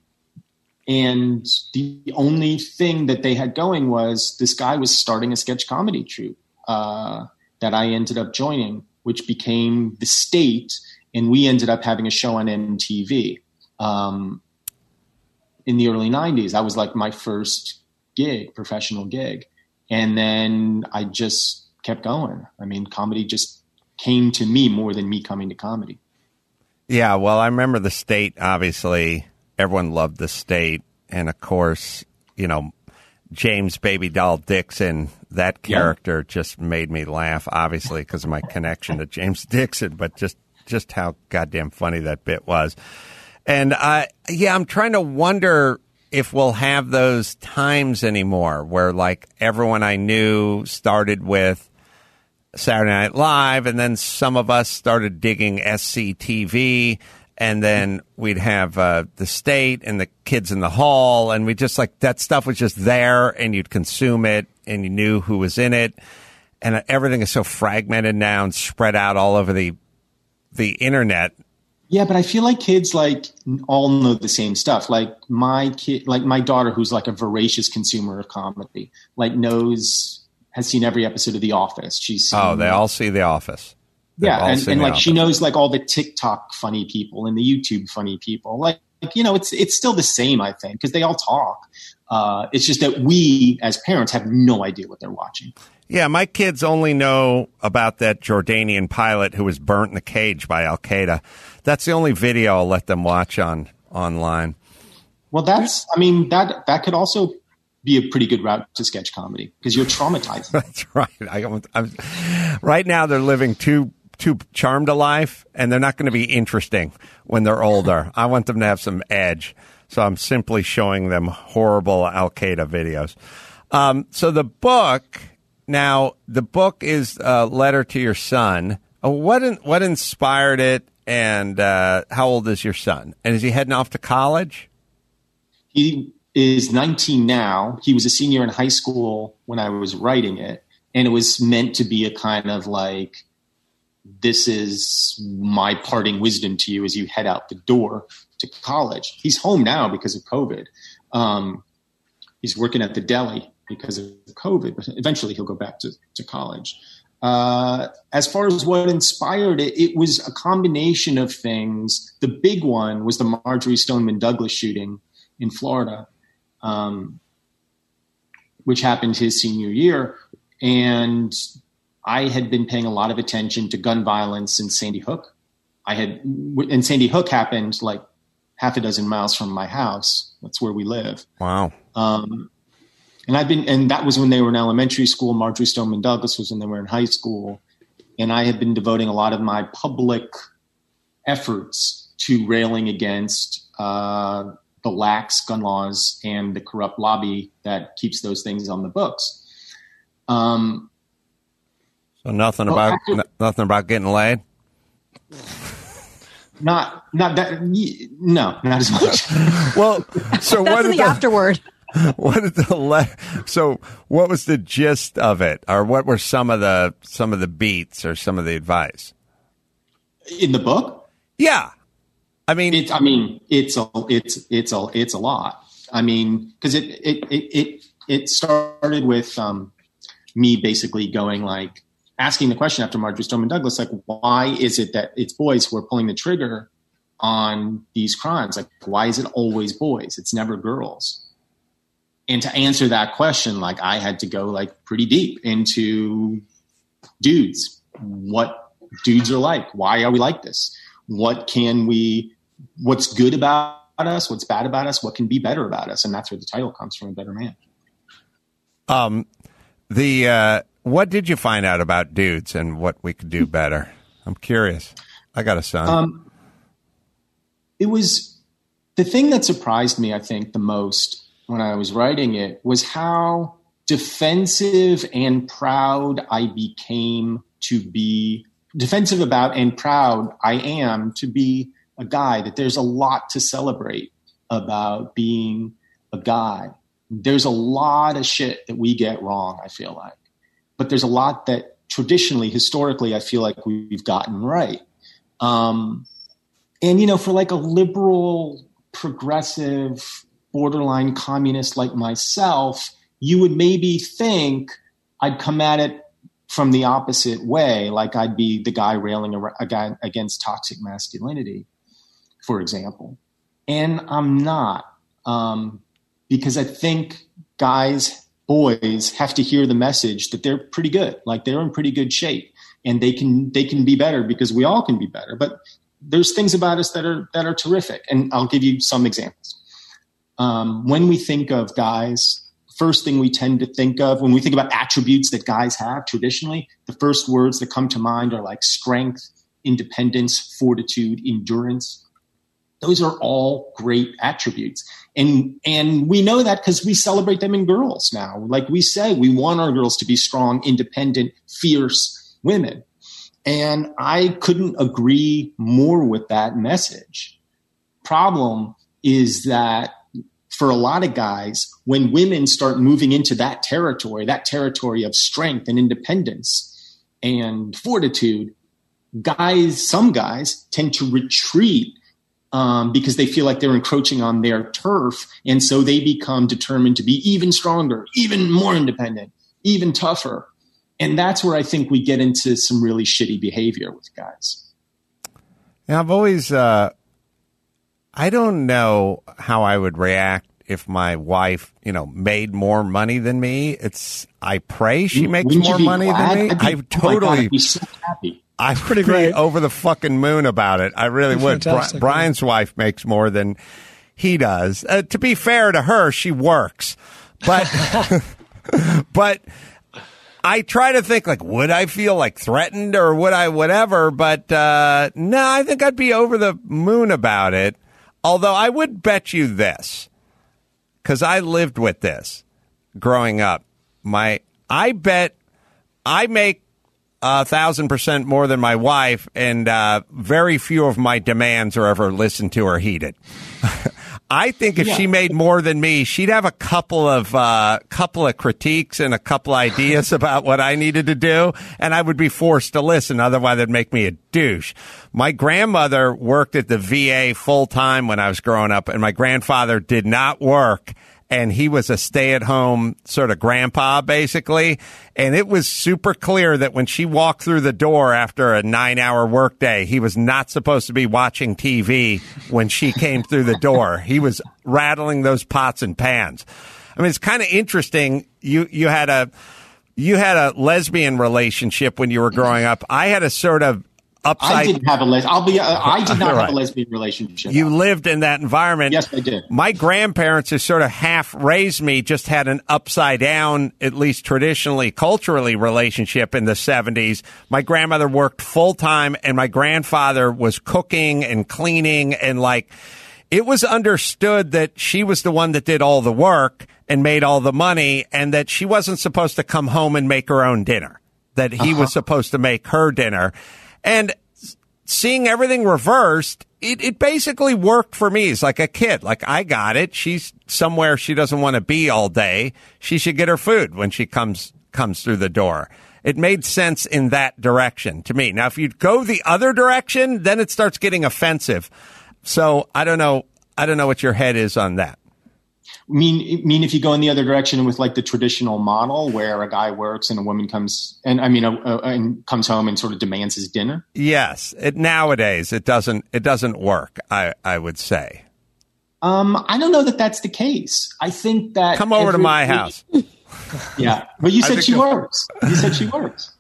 and the only thing that they had going was this guy was starting a sketch comedy troupe. Uh, that I ended up joining, which became The State, and we ended up having a show on M T V um, in the early nineties. That was like my first gig, professional gig. And then I just kept going. I mean, comedy just came to me more than me coming to comedy. Yeah, well, I remember The State, obviously. Everyone loved The State. And, of course, you know, James Baby Doll Dixon, that character yeah. just made me laugh, obviously, because of my connection to James Dixon, but just, just how goddamn funny that bit was. And, uh, yeah, I'm trying to wonder if we'll have those times anymore where, like, everyone I knew started with Saturday Night Live, and then some of us started digging S C T V, and then we'd have uh, The State and The Kids in the Hall, and we just like that stuff was just there, and you'd consume it, and you knew who was in it, and everything is so fragmented now and spread out all over the the internet. Yeah, but I feel like kids like all know the same stuff. Like my kid, like my daughter, who's like a voracious consumer of comedy, like knows has seen every episode of The Office. She's seen, oh, they all see The Office. Yeah, and, and like she knows like all the TikTok funny people and the YouTube funny people. Like, like you know, it's it's still the same, I think, because they all talk. Uh, it's just that we, as parents, have no idea what they're watching. Yeah, my kids only know about that Jordanian pilot who was burnt in a cage by Al Qaeda. That's the only video I'll let them watch on online. Well, that's, I mean, that that could also be a pretty good route to sketch comedy because you're traumatized. That's right. I, I'm, right now, they're living too too charmed a life, and they're not going to be interesting when they're older. I want them to have some edge, so I'm simply showing them horrible Al Qaeda videos. Um, so the book, now the book is a letter to your son. Uh, what in, what inspired it, and uh, how old is your son? And is he heading off to college? He is nineteen now. He was a senior in high school when I was writing it, and it was meant to be a kind of like, this is my parting wisdom to you as you head out the door to college. He's home now because of COVID. Um, he's working at the deli because of COVID, but eventually he'll go back to, to college. Uh, as far as what inspired it, it was a combination of things. The big one was the Marjorie Stoneman Douglas shooting in Florida. Um, which happened his senior year. And I had been paying a lot of attention to gun violence in Sandy Hook. I had, and Sandy Hook happened like half a dozen miles from my house. That's where we live. Wow. Um, and I've been, and that was when they were in elementary school. Marjorie Stoneman Douglas was when they were in high school. And I had been devoting a lot of my public efforts to railing against uh, the lax gun laws and the corrupt lobby that keeps those things on the books. Um, so nothing well, about after, n- nothing about getting laid. Not, not that. No, not as much. Well, so That's what in did the afterward. What did the le- so what was the gist of it, or what were some of the some of the beats or some of the advice in the book? Yeah, I mean, it's, I mean, it's a, it's, it's a, it's a lot. I mean, because it, it, it, it, it started with um, me basically going like asking the question after Marjorie Stoneman Douglas, like, why is it that it's boys who are pulling the trigger on these crimes? Like, why is it always boys? It's never girls. And to answer that question, like I had to go like pretty deep into dudes, what dudes are like. Why are we like this? What can we, what's good about us? What's bad about us? What can be better about us? And that's where the title comes from, A Better Man. Um, the, uh, what did you find out about dudes and what we could do better? I'm curious. I got a son. Um, it was the thing that surprised me, I think, the most when I was writing it was how defensive and proud I became to be defensive about and proud I am to be a guy, that there's a lot to celebrate about being a guy. There's a lot of shit that we get wrong, I feel like. But there's a lot that traditionally, historically, I feel like we've gotten right. Um, and, you know, for like a liberal, progressive, borderline communist like myself, you would maybe think I'd come at it from the opposite way, like I'd be the guy railing against toxic masculinity, for example. And I'm not, um, because I think guys, boys have to hear the message that they're pretty good, like they're in pretty good shape, and they can they can be better because we all can be better. But there's things about us that are that are terrific, and I'll give you some examples. Um, when we think of guys, first thing we tend to think of when we think about attributes that guys have traditionally, the first words that come to mind are like strength, independence, fortitude, endurance. Those are all great attributes. And, and we know that because we celebrate them in girls now. Like we say, we want our girls to be strong, independent, fierce women. And I couldn't agree more with that message. Problem is that for a lot of guys, when women start moving into that territory, that territory of strength and independence and fortitude, guys, some guys tend to retreat um, because they feel like they're encroaching on their turf. And so they become determined to be even stronger, even more independent, even tougher. And that's where I think we get into some really shitty behavior with guys. Yeah, I've always, uh, I don't know how I would react if my wife, you know, made more money than me. It's, I pray she makes Wouldn't you more be money glad? than me. I'd be- I oh my God, totally, I'd be so happy. I'm pretty pretty great. over the fucking moon about it. I really Pretty would. Bri- fantastic, Brian's wife makes more than he does. Uh, to be fair to her, she works, but, but I try to think like, would I feel like threatened or would I whatever? But uh, no, I think I'd be over the moon about it. Although I would bet you this, because I lived with this growing up. My, I bet I make a thousand percent more than my wife, and uh, very few of my demands are ever listened to or heeded. I think if Yeah. she made more than me, she'd have a couple of uh, couple of critiques and a couple ideas about what I needed to do, and I would be forced to listen. Otherwise, it'd make me a douche. My grandmother worked at the V A full time when I was growing up, and my grandfather did not work. And he was a stay-at-home sort of grandpa, basically. And it was super clear that when she walked through the door after a nine-hour workday, he was not supposed to be watching T V when she came through the door. He was rattling those pots and pans. I mean, it's kind of interesting. You you had a you had a lesbian relationship when you were growing up. I had a sort of upside. I didn't have a les- I'll be. Uh, I did not Right. have a lesbian relationship. You lived in that environment. Yes, I did. My grandparents, who sort of half raised me, just had an upside down, at least traditionally, culturally, relationship in the seventies. My grandmother worked full time, and my grandfather was cooking and cleaning, and like it was understood that she was the one that did all the work and made all the money, and that she wasn't supposed to come home and make her own dinner, that he Uh-huh. was supposed to make her dinner. And seeing everything reversed, it, it basically worked for me as like a kid. Like, I got it. She's somewhere she doesn't want to be all day. She should get her food when she comes comes through the door. It made sense in that direction to me. Now, if you go the other direction, then it starts getting offensive. So I don't know. I don't know what your head is on that. I mean, I mean, if you go in the other direction with like the traditional model where a guy works and a woman comes and I mean, a, a, and comes home and sort of demands his dinner. Yes, it, nowadays it doesn't. It doesn't work. I I would say. Um, I don't know that that's the case. I think that Come over to every- my house. Yeah, but you I said think she you'll- works. You said she works.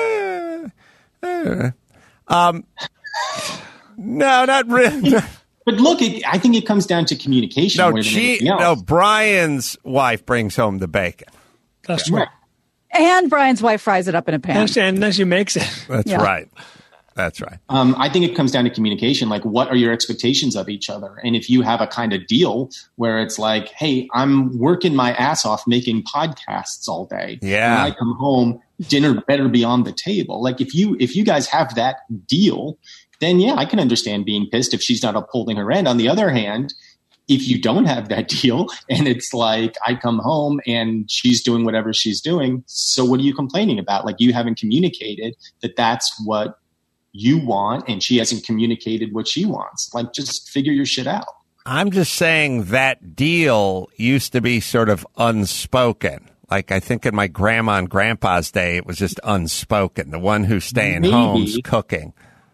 Um, no, not really. But look, it, I think it comes down to communication. No, more than she. anything else. No, Brian's wife brings home the bacon. That's true. Right. And Brian's wife fries it up in a pan. And, she- and then she makes it. That's Yeah. right. That's right. Um, I think it comes down to communication. Like, what are your expectations of each other? And if you have a kind of deal where it's like, hey, I'm working my ass off making podcasts all day. Yeah. When I come home, dinner better be on the table. Like, if you if you guys have that deal, then yeah, I can understand being pissed if she's not upholding her end. On the other hand, if you don't have that deal and it's like I come home and she's doing whatever she's doing, so what are you complaining about? Like, you haven't communicated that that's what you want and she hasn't communicated what she wants. Like, just figure your shit out. I'm just saying that deal used to be sort of unspoken. Like, I think in my grandma and grandpa's day, it was just unspoken. The one who's staying Maybe. home's cooking.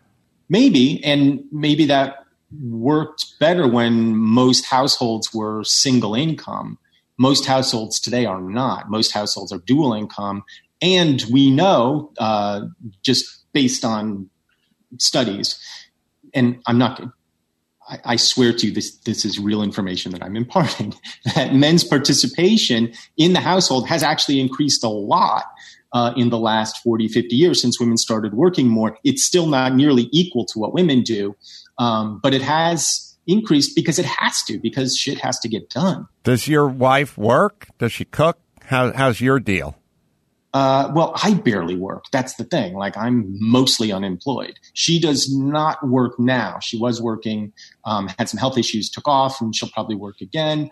Maybe, and maybe that worked better when most households were single income. Most households today are not. Most households are dual income. And we know, uh, just based on studies, and I'm not, I, I swear to you, this, this is real information that I'm imparting, that men's participation in the household has actually increased a lot uh, in the last forty, fifty years since women started working more. It's still not nearly equal to what women do, um, but it has increased because it has to, because shit has to get done. Does your wife work? Does she cook? How, how's your deal? Uh, well, I barely work. That's the thing. Like, I'm mostly unemployed. She does not work now. She was working, um, had some health issues, took off, and she'll probably work again.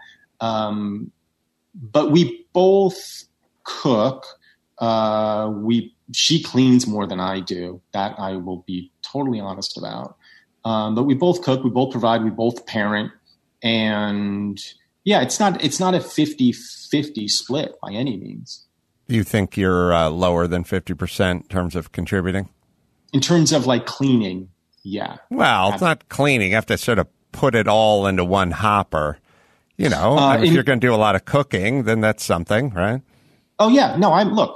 Um, but we both cook. Uh, we she cleans more than I do. That I will be totally honest about. Um, but we both cook. We both provide. We both parent. And yeah, it's not it's not a fifty-fifty split by any means. Do you think you're uh, lower than fifty percent in terms of contributing? In terms of like cleaning, yeah. Well, it's not cleaning. You have to sort of put it all into one hopper. You know, Uh, if in- you're going to do a lot of cooking, then that's something, right? Oh yeah, no, I'm look,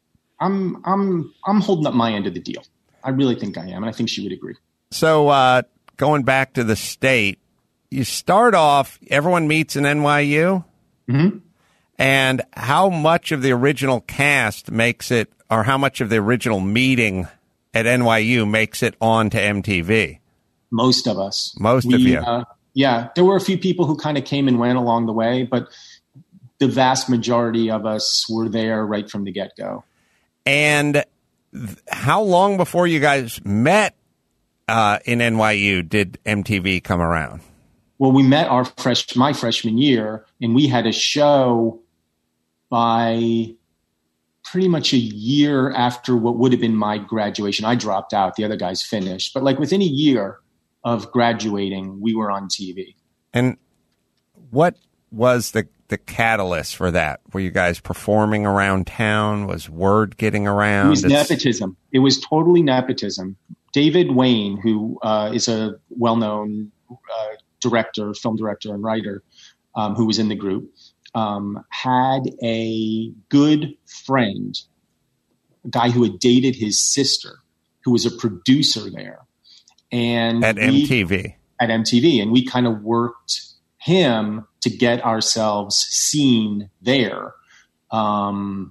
I'm I'm I'm holding up my end of the deal. I really think I am, and I think she would agree. So uh, going back to the state, you start off, everyone meets in N Y U? Mm-hmm. And how much of the original cast makes it, or how much of the original meeting at N Y U makes it on to M T V? Most of us. Most We, of you. Uh, yeah, there were a few people who kind of came and went along the way, but the vast majority of us were there right from the get-go. And th- how long before you guys met uh, in N Y U did M T V come around? Well, we met our fresh my freshman year, and we had a show by pretty much a year after what would have been my graduation. I dropped out. The other guys finished. But like within a year of graduating, we were on T V. And what was the, the catalyst for that? Were you guys performing around town? Was word getting around? It was It's- nepotism. It was totally nepotism. David Wayne, who uh, is a well-known uh, director, film director and writer, um, who was in the group, um, had a good friend, a guy who had dated his sister, who was a producer there. And at we, M T V. At M T V. And we kind of worked him to get ourselves seen there. Um,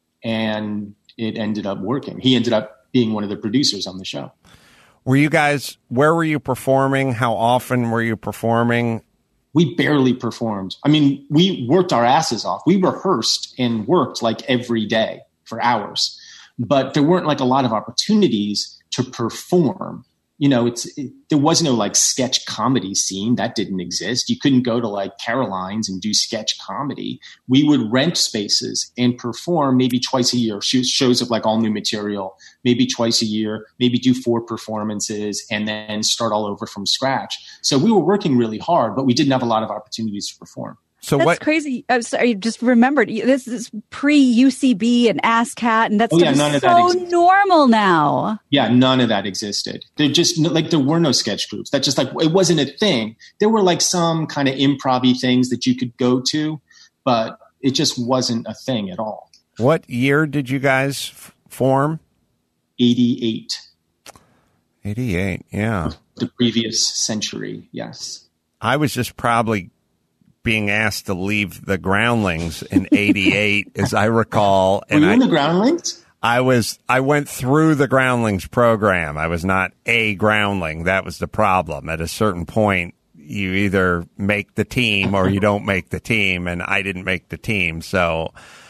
and it ended up working. He ended up being one of the producers on the show. Were you guys, where were you performing? How often were you performing? We barely performed. I mean, we worked our asses off. We rehearsed and worked like every day for hours, but there weren't like a lot of opportunities to perform. You know, it's it, there was no like sketch comedy scene that didn't exist. You couldn't go to like Caroline's and do sketch comedy. We would rent spaces and perform maybe twice a year, shows, shows of like all new material, maybe twice a year, maybe do four performances and then start all over from scratch. So we were working really hard, but we didn't have a lot of opportunities to perform. So that's what? crazy. I'm sorry, just remembered this is pre U C B and ASCAT, and that's Oh, yeah, none of that so exists. normal now. Yeah, none of that existed. There just like there were no sketch groups. That just like it wasn't a thing. There were like some kind of improv-y things that you could go to, but it just wasn't a thing at all. What year did you guys f- form? eighty-eight. eighty-eight, yeah. The previous century, yes. I was just probably being asked to leave the Groundlings in eighty-eight, as I recall. Were you I, in the Groundlings? I was, I went through the Groundlings program. I was not a Groundling. That was the problem. At a certain point, you either make the team or you don't make the team, and I didn't make the team. So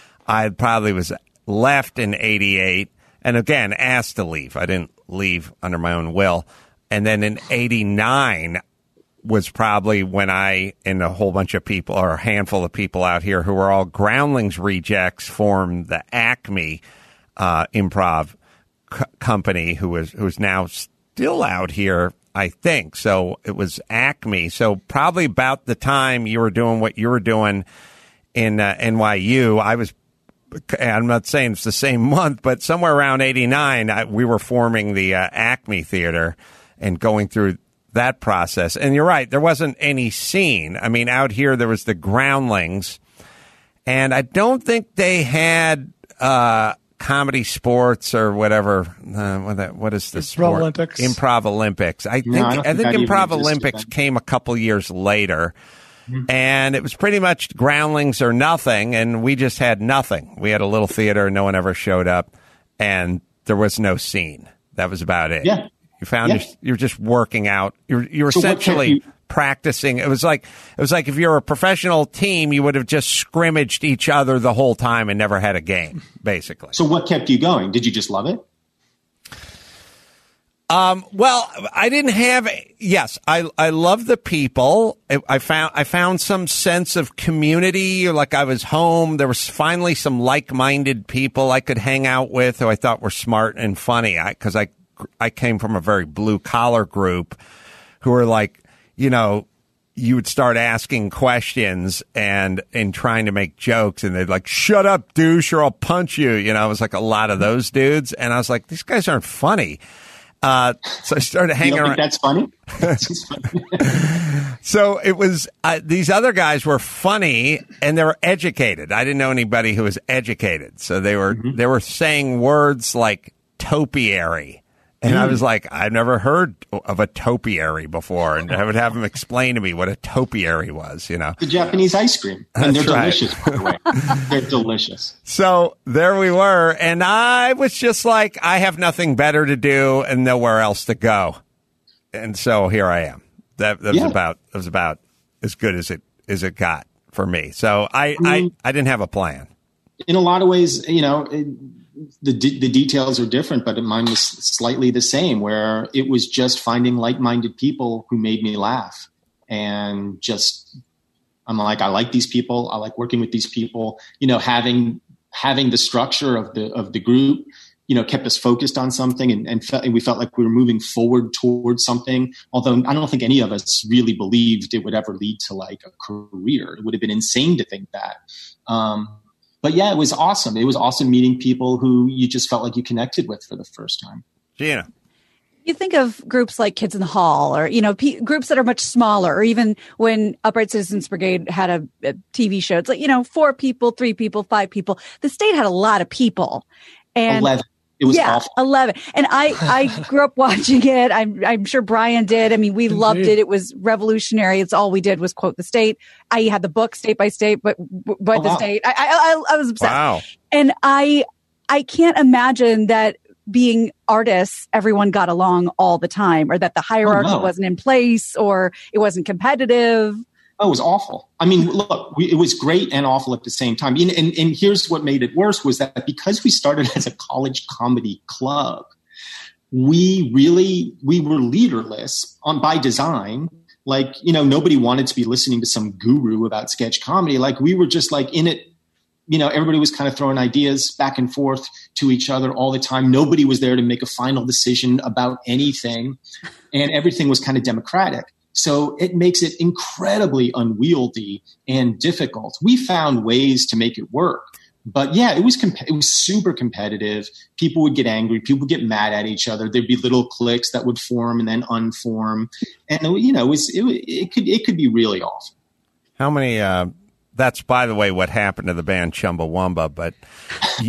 I probably was left in eighty-eight, and again, asked to leave. I didn't leave under my own will. And then in eighty-nine, was probably when I and a whole bunch of people, or a handful of people out here who were all Groundlings rejects, formed the Acme uh, Improv c- Company, who was who's now still out here, I think. So it was Acme. So probably about the time you were doing what you were doing in uh, N Y U, I was. I'm not saying it's the same month, but somewhere around eighty-nine, I, we were forming the uh, Acme Theater and going through that process. And you're right, there wasn't any scene. I mean, out here there was the Groundlings, and I don't think they had uh, comedy sports or whatever. Uh, what, that, what is the Improv sport? Olympics. Improv Olympics. I think No, I I, don't think, think that even Improv existed Olympics then. came a couple years later. And it was pretty much Groundlings or nothing, and we just had nothing. We had a little theater, no one ever showed up, and there was no scene. That was about it. Yeah. You found Yeah. your, you're just working out. You're you're So what kept essentially you- practicing. It was like it was like if you're a professional team, you would have just scrimmaged each other the whole time and never had a game, basically. So what kept you going? Did you just love it? Um, well, I didn't have, yes, I, I love the people. I, I found, I found some sense of community, like I was home. There was finally some like-minded people I could hang out with who I thought were smart and funny. I, cause I, I came from a very blue collar group who were like, you know, you would start asking questions and, and trying to make jokes, and they'd like, shut up, douche, or I'll punch you. You know, it was like a lot of those dudes. And I was like, these guys aren't funny. Uh, so I started You hanging don't around. think that's funny? That's funny. So it was, uh, these other guys were funny and they were educated. I didn't know anybody who was educated. So they were, Mm-hmm. they were saying words like topiary. And Mm. I was like, I've never heard of a topiary before. And I would have them explain to me what a topiary was, you know. The Japanese ice cream. And That's they're right. delicious, by the way. They're delicious. So there we were. And I was just like, I have nothing better to do and nowhere else to go. And so here I am. That, that was Yeah. about, that was about as good as it, as it got for me. So I, I mean- I, I didn't have a plan. In a lot of ways, you know, it, the de- the details are different, but mine was slightly the same, where it was just finding like-minded people who made me laugh. And just, I'm like, I like these people. I like working with these people. You know, having having the structure of the of the group, you know, kept us focused on something, and and, fe- and we felt like we were moving forward towards something. Although I don't think any of us really believed it would ever lead to like a career. It would have been insane to think that. Um, But yeah, it was awesome. It was awesome meeting people who you just felt like you connected with for the first time. Gina. You think of groups like Kids in the Hall, or, you know, p- groups that are much smaller, or even when Upright Citizens Brigade had a, a T V show, it's like, you know, four people, three people, five people. The state had a lot of people. And eleven. It was yeah, awful. eleven. And I, I grew up watching it. I'm, I'm sure Brian did. I mean, we Indeed. loved it. It was revolutionary. It's all we did was quote the state. I had the book State by State, but, but Oh, the wow. state, I, I, I was obsessed. Wow. And I, I can't imagine that being artists, everyone got along all the time, or that the hierarchy Oh, no. wasn't in place, or it wasn't competitive. Oh, it was awful. I mean, look, we, it was great and awful at the same time. And, and, and here's what made it worse was that because we started as a college comedy club, we really, we were leaderless on by design. Like, you know, nobody wanted to be listening to some guru about sketch comedy. Like, we were just like in it. You know, everybody was kind of throwing ideas back and forth to each other all the time. Nobody was there to make a final decision about anything. And everything was kind of democratic. So it makes it incredibly unwieldy and difficult. We found ways to make it work. But yeah, it was comp- it was super competitive. People would get angry. People would get mad at each other. There'd be little cliques that would form and then unform. And, you know, it, was, it, it, could, it could be really awful. How many... Uh That's, by the way, what happened to the band Chumbawamba, but y-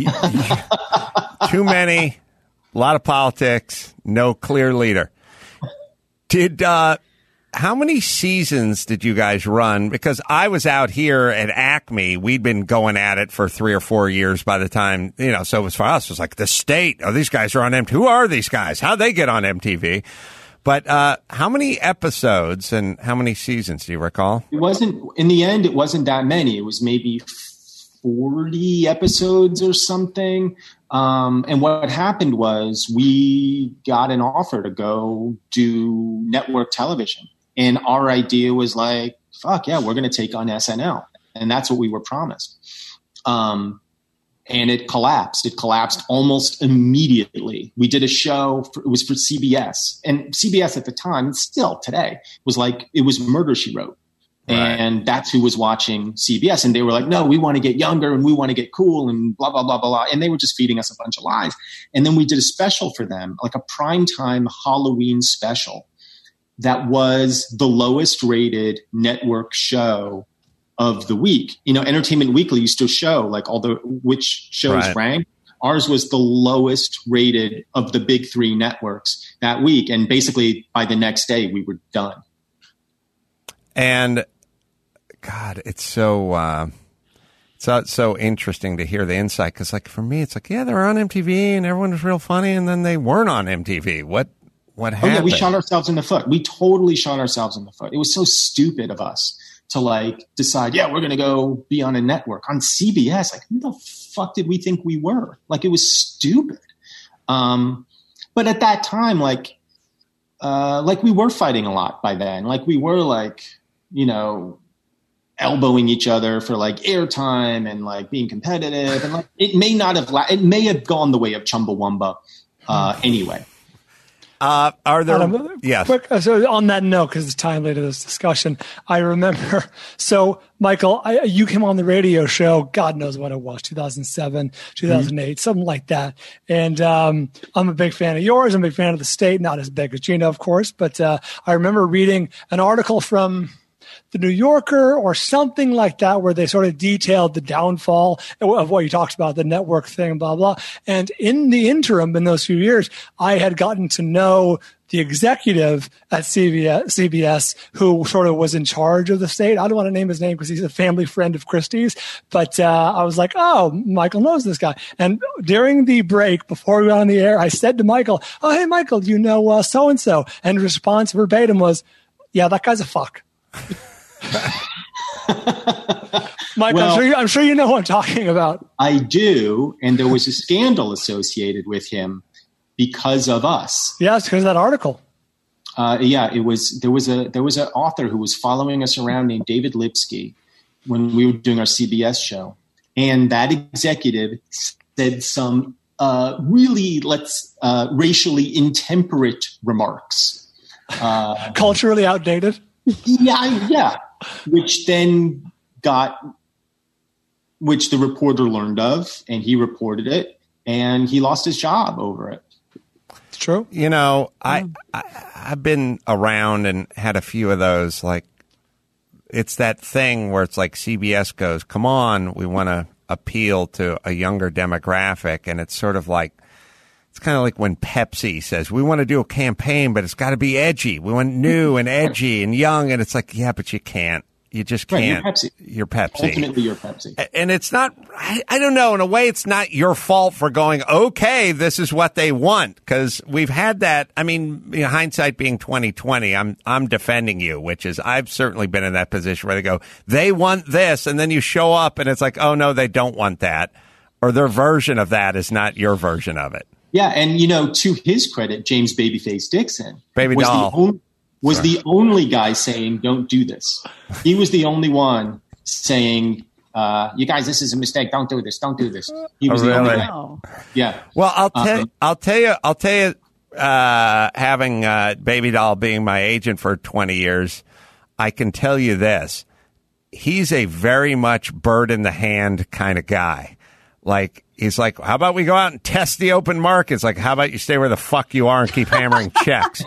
y- too many, a lot of politics, no clear leader. Did uh, how many seasons did you guys run? Because I was out here at Acme. We'd been going at it for three or four years by the time, you know, so it was for us. It was like the state. Oh, these guys are on M T V. Who are these guys? How'd they get on M T V? But uh, how many episodes and how many seasons do you recall? It wasn't, in the end, it wasn't that many. It was maybe forty episodes or something. Um, and what happened was we got an offer to go do network television. And our idea was like, fuck yeah, we're going to take on S N L. And that's what we were promised. Um, And it collapsed. It collapsed almost immediately. We did a show. For, it was for C B S. And C B S at the time, and still today, was like, it was Murder, She Wrote. Right. And that's who was watching C B S. And they were like, no, we want to get younger and we want to get cool and blah, blah, blah, blah, blah. And they were just feeding us a bunch of lies. And then we did a special for them, like a primetime Halloween special that was the lowest rated network show of the week. You know, Entertainment Weekly used to show like all the which shows right. ranked. Ours was the lowest rated of the big three networks that week. And basically by the next day we were done. And God, it's so, uh, it's so, so interesting to hear the insight. Cause like for me, it's like, yeah, they're on M T V and everyone was real funny. And then they weren't on M T V. What, what happened? Oh yeah, we shot ourselves in the foot. We totally shot ourselves in the foot. It was so stupid of us to like decide, yeah, we're going to go be on a network on C B S. Like, who the fuck did we think we were? Like, it was stupid. Um, but at that time, like, uh, like we were fighting a lot by then. Like we were like, you know, elbowing each other for like airtime and like being competitive. And like, it may not have, la- it may have gone the way of Chumbawamba, uh, anyway. Uh, are there? Adam, yes. Quick, so on that note, because it's timely to this discussion, I remember. So, Michael, I, you came on the radio show. God knows what it was, two thousand seven, two thousand eight, mm-hmm. something like that. And um, I'm a big fan of yours. I'm a big fan of the state. Not as big as Gina, of course, but uh, I remember reading an article from the New Yorker or something like that, where they sort of detailed the downfall of what you talked about, the network thing, blah, blah. And in the interim, in those few years, I had gotten to know the executive at C B S, C B S who sort of was in charge of the state. I don't want to name his name because he's a family friend of Christie's, but uh, I was like, oh, Michael knows this guy. And during the break, before we went on the air, I said to Michael, oh, hey, Michael, do you know uh, so-and-so? And the response verbatim was, yeah, that guy's a fuck. Michael, well, I'm, sure you, I'm sure you know what I'm talking about. I do, and there was a scandal associated with him because of us. Yeah, it's because of that article. Uh, yeah, it was. There was a there was an author who was following us around named David Lipsky when we were doing our C B S show, and that executive said some uh, really let's uh, racially intemperate remarks, uh, culturally outdated. Yeah, yeah. Which then got, which the reporter learned of, and he reported it, and he lost his job over it. It's true. You know, I, I I've been around and had a few of those. Like, it's that thing where it's like C B S goes, "Come on, we want to appeal to a younger demographic," and it's sort of like it's kind of like when Pepsi says, "We want to do a campaign, but it's got to be edgy. We want new and edgy and young," and it's like, yeah, but you can't. You just can't. Right, you're Pepsi. You're Pepsi. Ultimately, you're Pepsi. And it's not, I, I don't know, in a way, it's not your fault for going, okay, this is what they want. Because we've had that. I mean, you know, hindsight being twenty twenty, I'm I'm defending you, which is, I've certainly been in that position where they go, they want this. And then you show up and it's like, oh, no, they don't want that. Or their version of that is not your version of it. Yeah. And, you know, to his credit, James Babyface Dixon Baby was doll. the only, was Sorry. the only guy saying, don't do this. He was the only one saying, uh, you guys, this is a mistake. Don't do this. Don't do this. He was Oh, the only really? guy. Yeah. Well, I'll tell Um, I'll tell you I'll tell you uh, having uh, Baby Doll being my agent for twenty years, I can tell you this. He's a very much bird in the hand kind of guy. Like, he's like, how about we go out and test the open markets? Like, how about you stay where the fuck you are and keep hammering checks?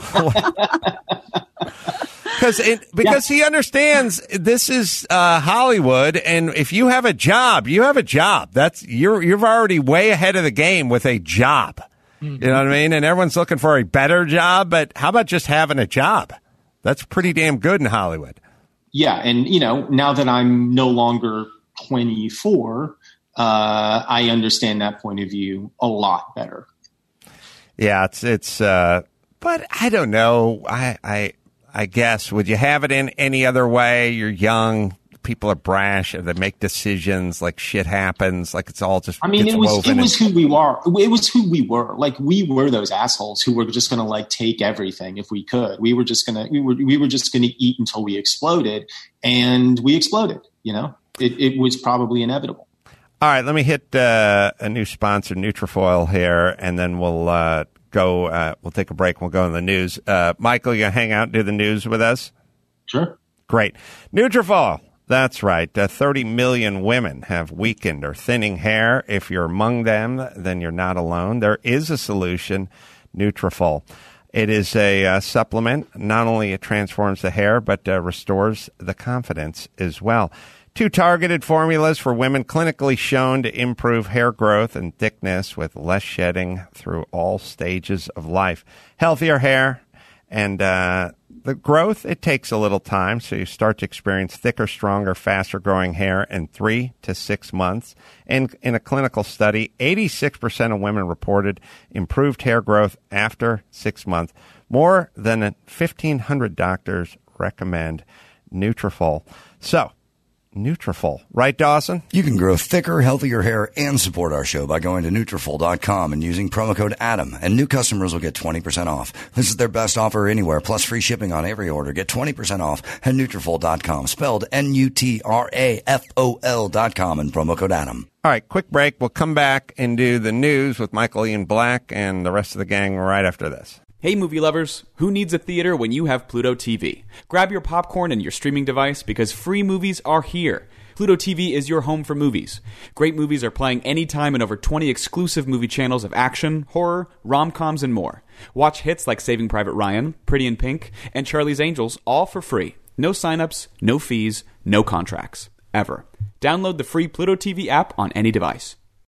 Because it, because yeah. he understands this is uh, Hollywood, and if you have a job, you have a job. That's you're you're already way ahead of the game with a job. Mm-hmm. You know what I mean? And everyone's looking for a better job, but how about just having a job? That's pretty damn good in Hollywood. Yeah, and you know, now that I'm no longer twenty-four, uh, I understand that point of view a lot better. Yeah, it's it's, uh, but I don't know. I I. I guess, would you have it in any other way? You're young, people are brash, they make decisions, like shit happens, like it's all just. I mean, gets it was woven it was in. who we were. It was who we were. Like we were those assholes who were just going to like take everything if we could. We were just gonna we were we were just going to eat until we exploded, and we exploded. You know, it, it was probably inevitable. All right, let me hit uh, a new sponsor, Nutrafol, here, and then we'll. Uh, Go. Uh, we'll take a break. We'll go in the news. Uh, Michael, you gonna hang out and do the news with us? Sure. Great. Nutrafol. That's right. Uh, Thirty million women have weakened or thinning hair. If you're among them, then you're not alone. There is a solution. Nutrafol. It is a uh, supplement. Not only it transforms the hair, but uh, restores the confidence as well. Two targeted formulas for women clinically shown to improve hair growth and thickness with less shedding through all stages of life. Healthier hair and uh, the growth, it takes a little time, so you start to experience thicker, stronger, faster growing hair in three to six months. And in a clinical study, eighty-six percent of women reported improved hair growth after six months. More than fifteen hundred doctors recommend Nutrafol. So, Nutrafol. Right, Dawson? You can grow thicker, healthier hair and support our show by going to Nutrafol dot com and using promo code Adam, and new customers will get twenty percent off. This is their best offer anywhere, plus free shipping on every order. Get twenty percent off at Nutrafol dot com, spelled N U T R A F O L dot com, and promo code Adam. All right, quick break. We'll come back and do the news with Michael Ian Black and the rest of the gang right after this. Hey movie lovers, who needs a theater when you have Pluto T V? Grab your popcorn and your streaming device because free movies are here. Pluto T V is your home for movies. Great movies are playing anytime in over twenty exclusive movie channels of action, horror, rom-coms, and more. Watch hits like Saving Private Ryan, Pretty in Pink, and Charlie's Angels all for free. No signups, no fees, no contracts. Ever. Download the free Pluto T V app on any device.